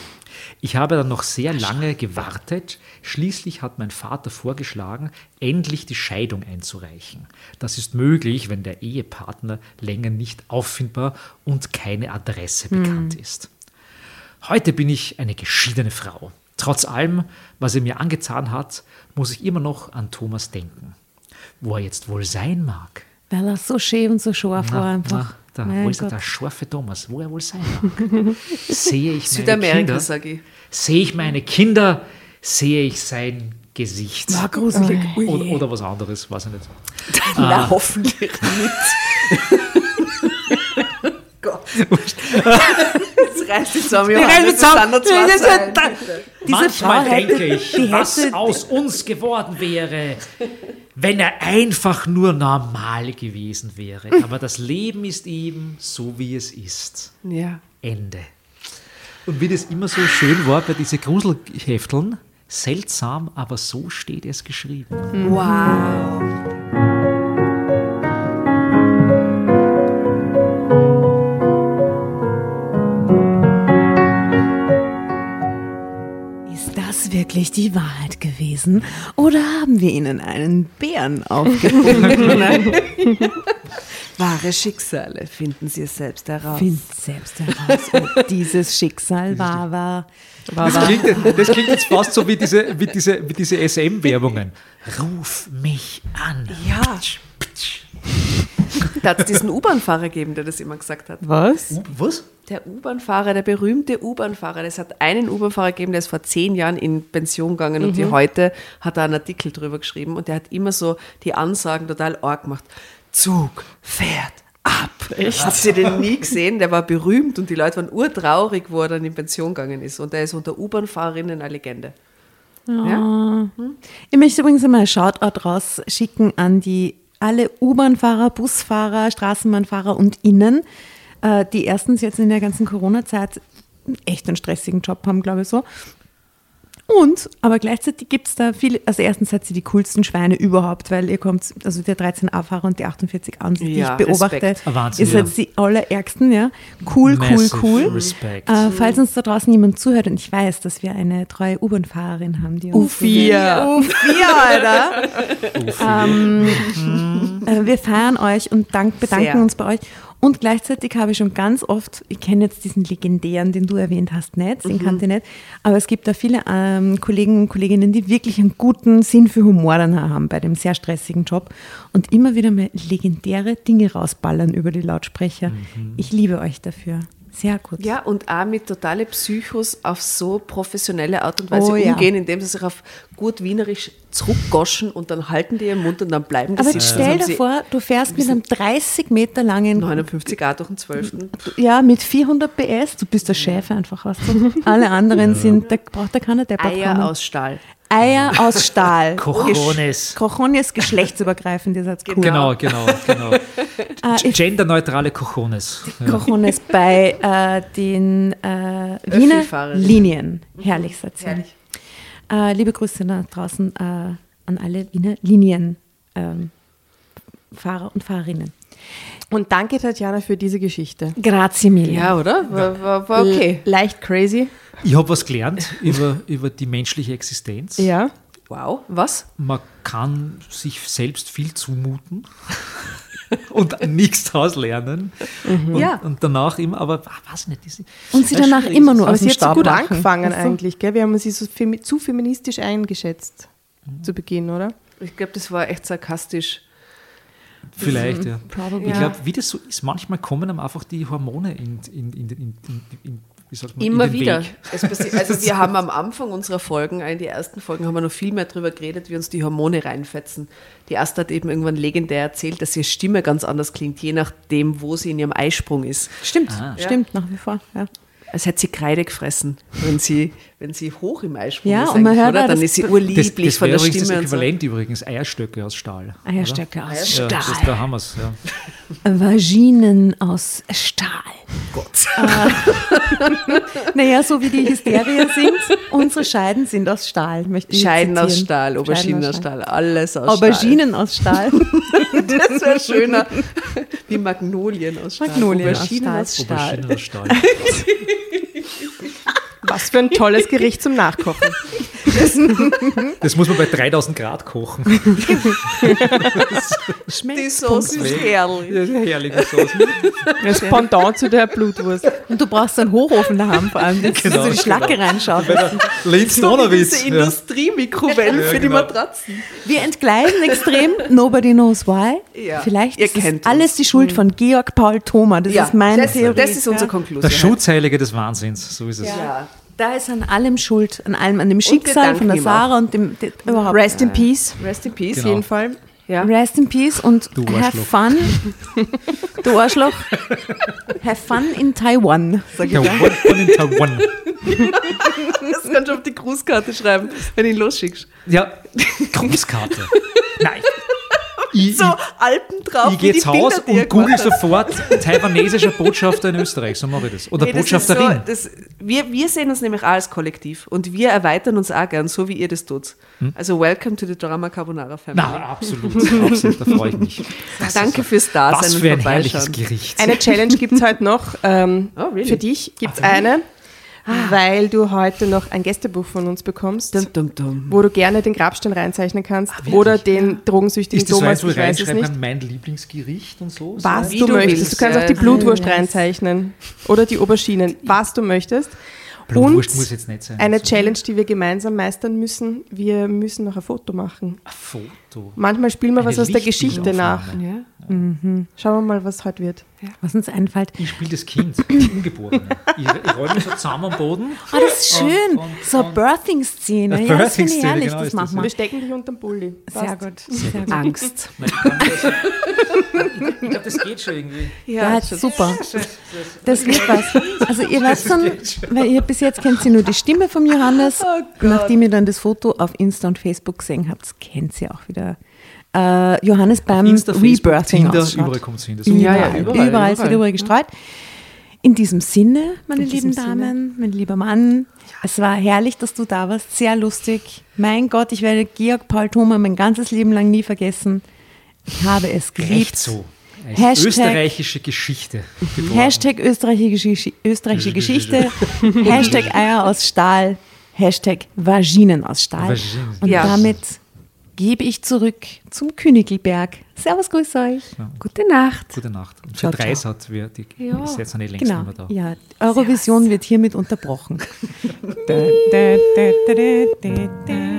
Ich habe dann noch sehr lange gewartet. Schließlich hat mein Vater vorgeschlagen, endlich die Scheidung einzureichen. Das ist möglich, wenn der Ehepartner länger nicht auffindbar und keine Adresse bekannt ist. Heute bin ich eine geschiedene Frau. Trotz allem, was er mir angetan hat, muss ich immer noch an Thomas denken. Wo er jetzt wohl sein mag. Weil er so schön und so scharf war einfach. Da, Mein wo ist Gott. der scharfe Thomas? Wo er wohl sein mag? Sehe ich meine Südamerika, Kinder? sage ich. Sehe ich meine Kinder? Sehe ich sein Gesicht? War gruselig. oder, oder was anderes, weiß ich nicht. Na, hoffentlich nicht. Gott. Jetzt reißt die zusammen. Die reißt die zusammen. Das sind noch zwei Das Seiten. Diese Manchmal Frau hätte- denke ich, die was hätte- aus uns geworden wäre, wenn er einfach nur normal gewesen wäre. Aber das Leben ist eben so, wie es ist. Ja. Ende. Und wie das immer so schön war bei diesen Gruselhefteln, seltsam, aber so steht es geschrieben. Wow. Ist das wirklich die Wahrheit gewesen? Oder haben wir ihnen einen Bären aufgefunden? Wahre Schicksale, finden Sie es selbst heraus. Find selbst heraus, ob dieses Schicksal wahr war. Das klingt, das klingt jetzt fast so wie diese, wie diese, wie diese S M-Werbungen. Ruf mich an. Ja. Da hat es diesen U-Bahn-Fahrer gegeben, der das immer gesagt hat. Was? Was? Der U-Bahn-Fahrer, der berühmte U-Bahn-Fahrer. Es hat einen U-Bahn-Fahrer gegeben, der ist vor zehn Jahren in Pension gegangen und die heute hat er einen Artikel drüber geschrieben und der hat immer so die Ansagen total arg gemacht. Zug fährt ab. Echt? Habt ihr den nie gesehen? Der war berühmt und die Leute waren urtraurig, wo er dann in Pension gegangen ist. Und der ist unter U-Bahn-Fahrerinnen eine Legende. Ja? Ich möchte übrigens einmal ein Shoutout rausschicken an die alle U-Bahn-Fahrer, Busfahrer, Straßenbahnfahrer und Innen, äh, die erstens jetzt in der ganzen Corona-Zeit echt einen stressigen Job haben, glaube ich so. Und, aber gleichzeitig gibt es da viele, also erstens seid ihr die coolsten Schweine überhaupt, weil ihr kommt, also der dreizehn A-Fahrer und die achtundvierzig A, die Ja, ich beobachte, Respekt. Ah, Wahnsinn, ihr seid ja. die allerärgsten, ja. Cool, Massive cool, cool. Respect. Äh, falls uns da draußen jemand zuhört und ich weiß, dass wir eine treue U-Bahn-Fahrerin haben, die uns U vier. U vier, Alter. ähm, äh, wir feiern euch und dank, bedanken Sehr. uns bei euch. Und gleichzeitig habe ich schon ganz oft, ich kenne jetzt diesen legendären, den du erwähnt hast, nicht, den kannte ich nicht, aber es gibt da viele ähm, Kollegen und Kolleginnen, die wirklich einen guten Sinn für Humor dann haben bei dem sehr stressigen Job und immer wieder mal legendäre Dinge rausballern über die Lautsprecher. Ich liebe euch dafür. Sehr gut. Ja, und auch mit totale Psychos auf so professionelle Art und Weise Oh, ja. umgehen, indem sie sich auf gut Wienerisch zurückgoschen und dann halten die ihren Mund und dann bleiben die Aber sitzen. stell Und dir sie vor, du fährst mit einem dreißig Meter langen, neunundfünfzig A durch den zwölften ja, mit vierhundert P S, du bist der Chef einfach, weißt du. Alle anderen sind, da braucht da keiner Deppert Eier kommen. aus Stahl. Eier aus Stahl. Cojones. Cojones, geschlechtsübergreifend, ihr seid cool. Genau, genau, genau. Ah, ich- Genderneutrale Cojones. Ja. Cojones bei äh, den äh, Wiener Öffi-Fahrern. Linien. Herrlich, seid ihr. Herrlich. Äh, liebe Grüße da draußen äh, an alle Wiener Linien ähm, Fahrer und Fahrerinnen. Und danke, Tatjana, für diese Geschichte. Grazie mille. Ja, oder? War, war, war okay. L- Leicht crazy. Ich habe was gelernt über, über die menschliche Existenz. Ja. Wow. Was? Man kann sich selbst viel zumuten und nichts daraus lernen. Und, Ja. und danach immer, aber ah, weiß nicht. Diese, Und sie das danach schwierig. immer nur Aber aus sie dem hat so Staub gut lachen. angefangen Weißt du? eigentlich, gell? Wir haben sie so femi- zu feministisch eingeschätzt zu Beginn, oder? Ich glaube, das war echt sarkastisch. Vielleicht, ja. Probably. Ich Ja. glaube, wie das so ist, manchmal kommen einem einfach die Hormone in, in, in, in, in, in wie sagt man, Immer in den wieder. Weg. Es passi- also wir haben am Anfang unserer Folgen, in die ersten Folgen, haben wir noch viel mehr darüber geredet, wie uns die Hormone reinfetzen. Die Asta hat eben irgendwann legendär erzählt, dass ihre Stimme ganz anders klingt, je nachdem, wo sie in ihrem Eisprung ist. Stimmt, Ah. stimmt, nach wie vor. Ja. Als hätte sie Kreide gefressen, wenn sie, wenn sie hoch im Eisprung Ja, ist. und man eigentlich, hört oder? auch Dann das- ist sie Das, urlieblich das von wäre der übrigens das Stimme. Und so. Äquivalent übrigens, Eierstöcke aus Stahl. Eierstöcke aus Ja, Stahl. das, da haben wir es. Ja. Vaginen aus Stahl. Gott. Naja, so wie die Hysteria singt, unsere Scheiden sind aus Stahl, möchte ich Scheiden aus zitieren. Stahl, Auberginen Scheiden aus Stahl, alles aus Auberginen aus Stahl. Stahl. Das wäre schöner. Wie Magnolien aus Stahl. Magnolien aus Auberginen Stahl. aus Stahl. Auberginen aus Stahl. Was für ein tolles Gericht zum Nachkochen. Das muss man bei dreitausend Grad kochen. Die Sauce ist herrlich. Das ist eine herrliche Sauce. Das Pendant zu der Blutwurst. Und du brauchst einen Hochofen daheim, vor allem, dass Genau, du die Schlacke reinschaut. Linz So wie Donnerwitz. diese Ja. Industriemikrowellen Ja, für die genau. Matratzen. Wir entgleisen extrem, nobody knows why. Ja, Vielleicht ihr ist das kennt alles uns. die Schuld von Georg Paul Thoma. Das ist meine das, Theorie. das ist unsere Ja. Konklusion. Der Schutzheilige des Wahnsinns, so ist es. Ja. Da ist an allem schuld, an allem, an dem Schicksal danken von der ihm Sarah und dem, dem überhaupt. Rest in Peace. Rest in Peace. Auf Genau. jeden Fall. Ja. Rest in Peace und Du have Arschloch. fun. Du Arschloch. Have fun in Taiwan, sag ich Ja, da. one, one in Taiwan. Das kannst du auf die Grußkarte schreiben, wenn du ihn losschickst. Ja, Grußkarte. Nein. Ich, So Alpen drauf. ich, ich gehe jetzt Haus und google sofort taiwanesischer Botschafter in Österreich, so mache ich das. Oder Hey, das ist so, Botschafterin. das, wir, wir sehen uns nämlich auch als Kollektiv und wir erweitern uns auch gern, so wie ihr das tut. Also welcome to the Drama Carbonara Family. Na, absolut, absolut, da freue ich mich. Das Danke ist, fürs Dasein was und für ein herrliches Vorbeischauen. Gericht. Eine Challenge gibt es heute noch. Ähm, Oh, really? Für dich gibt es eine, weil du heute noch ein Gästebuch von uns bekommst, Dum, dum, dum. wo du gerne den Grabstein reinzeichnen kannst oder den drogensüchtigen Ist das so Thomas, eins, wo ich ich weiß es reinschreiben nicht. kann, mein Lieblingsgericht und so? Was Wie du du möchtest. willst, Du kannst auch die ja. Blutwurst Nice. reinzeichnen oder die Auberginen, was du möchtest. Blutwurst Und muss jetzt nicht sein. eine So. Challenge, die wir gemeinsam meistern müssen. Wir müssen noch ein Foto machen. Ein Foto. Manchmal spielen wir Eine was aus der Geschichte nach. Lichtbildaufnahme. Ja. Schauen wir mal, was heute wird. Was uns einfällt. Ich spiele das Kind, das Ungeborene. Ich, ich roll mich so zusammen am Boden. Oh, das ist schön. Und- und- so und- Birthing-Szene. Eine Ja, das finde ich Birthing-Szene, herrlich. genau das ist machen das, wir. Wir stecken dich unterm Pulli. Sehr Passt. gut. Sehr gut. Angst. Nein, ich kann das- ich glaube, das geht schon irgendwie. Ja, super. Das wird was. Also ihr weißt schon, weil ihr bis jetzt kennt sie nur die Stimme vom Johannes. Nachdem ihr dann das Foto auf Insta und Facebook gesehen habt, kennt sie auch wieder äh, Johannes beim Insta, Facebook, Rebirthing Tinder, ausschaut. überall kommt es hin. Das Ja, ja, Überall, überall, überall, es wird überall. überall gestreut. In diesem Sinne, meine In lieben diesem Damen, mein lieber Mann, es war herrlich, dass du da warst, sehr lustig. Mein Gott, ich werde Georg Paul Thoma mein ganzes Leben lang nie vergessen. Ich habe es geliebt. Echt so. Eine Hashtag- österreichische Geschichte. geboren. Hashtag österreichische, Gesch- österreichische Geschichte, Hashtag Eier aus Stahl, Hashtag Vaginen aus Stahl. Vaginen. Und Ja. damit gebe ich zurück zum Königelberg. Servus, grüß euch. Gute Nacht. Gute Nacht. Und Ciao, für Dreis hat wir die Ja, ist jetzt noch nicht längst genau. nicht mehr da. Ja, Eurovision wird hiermit unterbrochen. Da, da, da, da, da, da, da.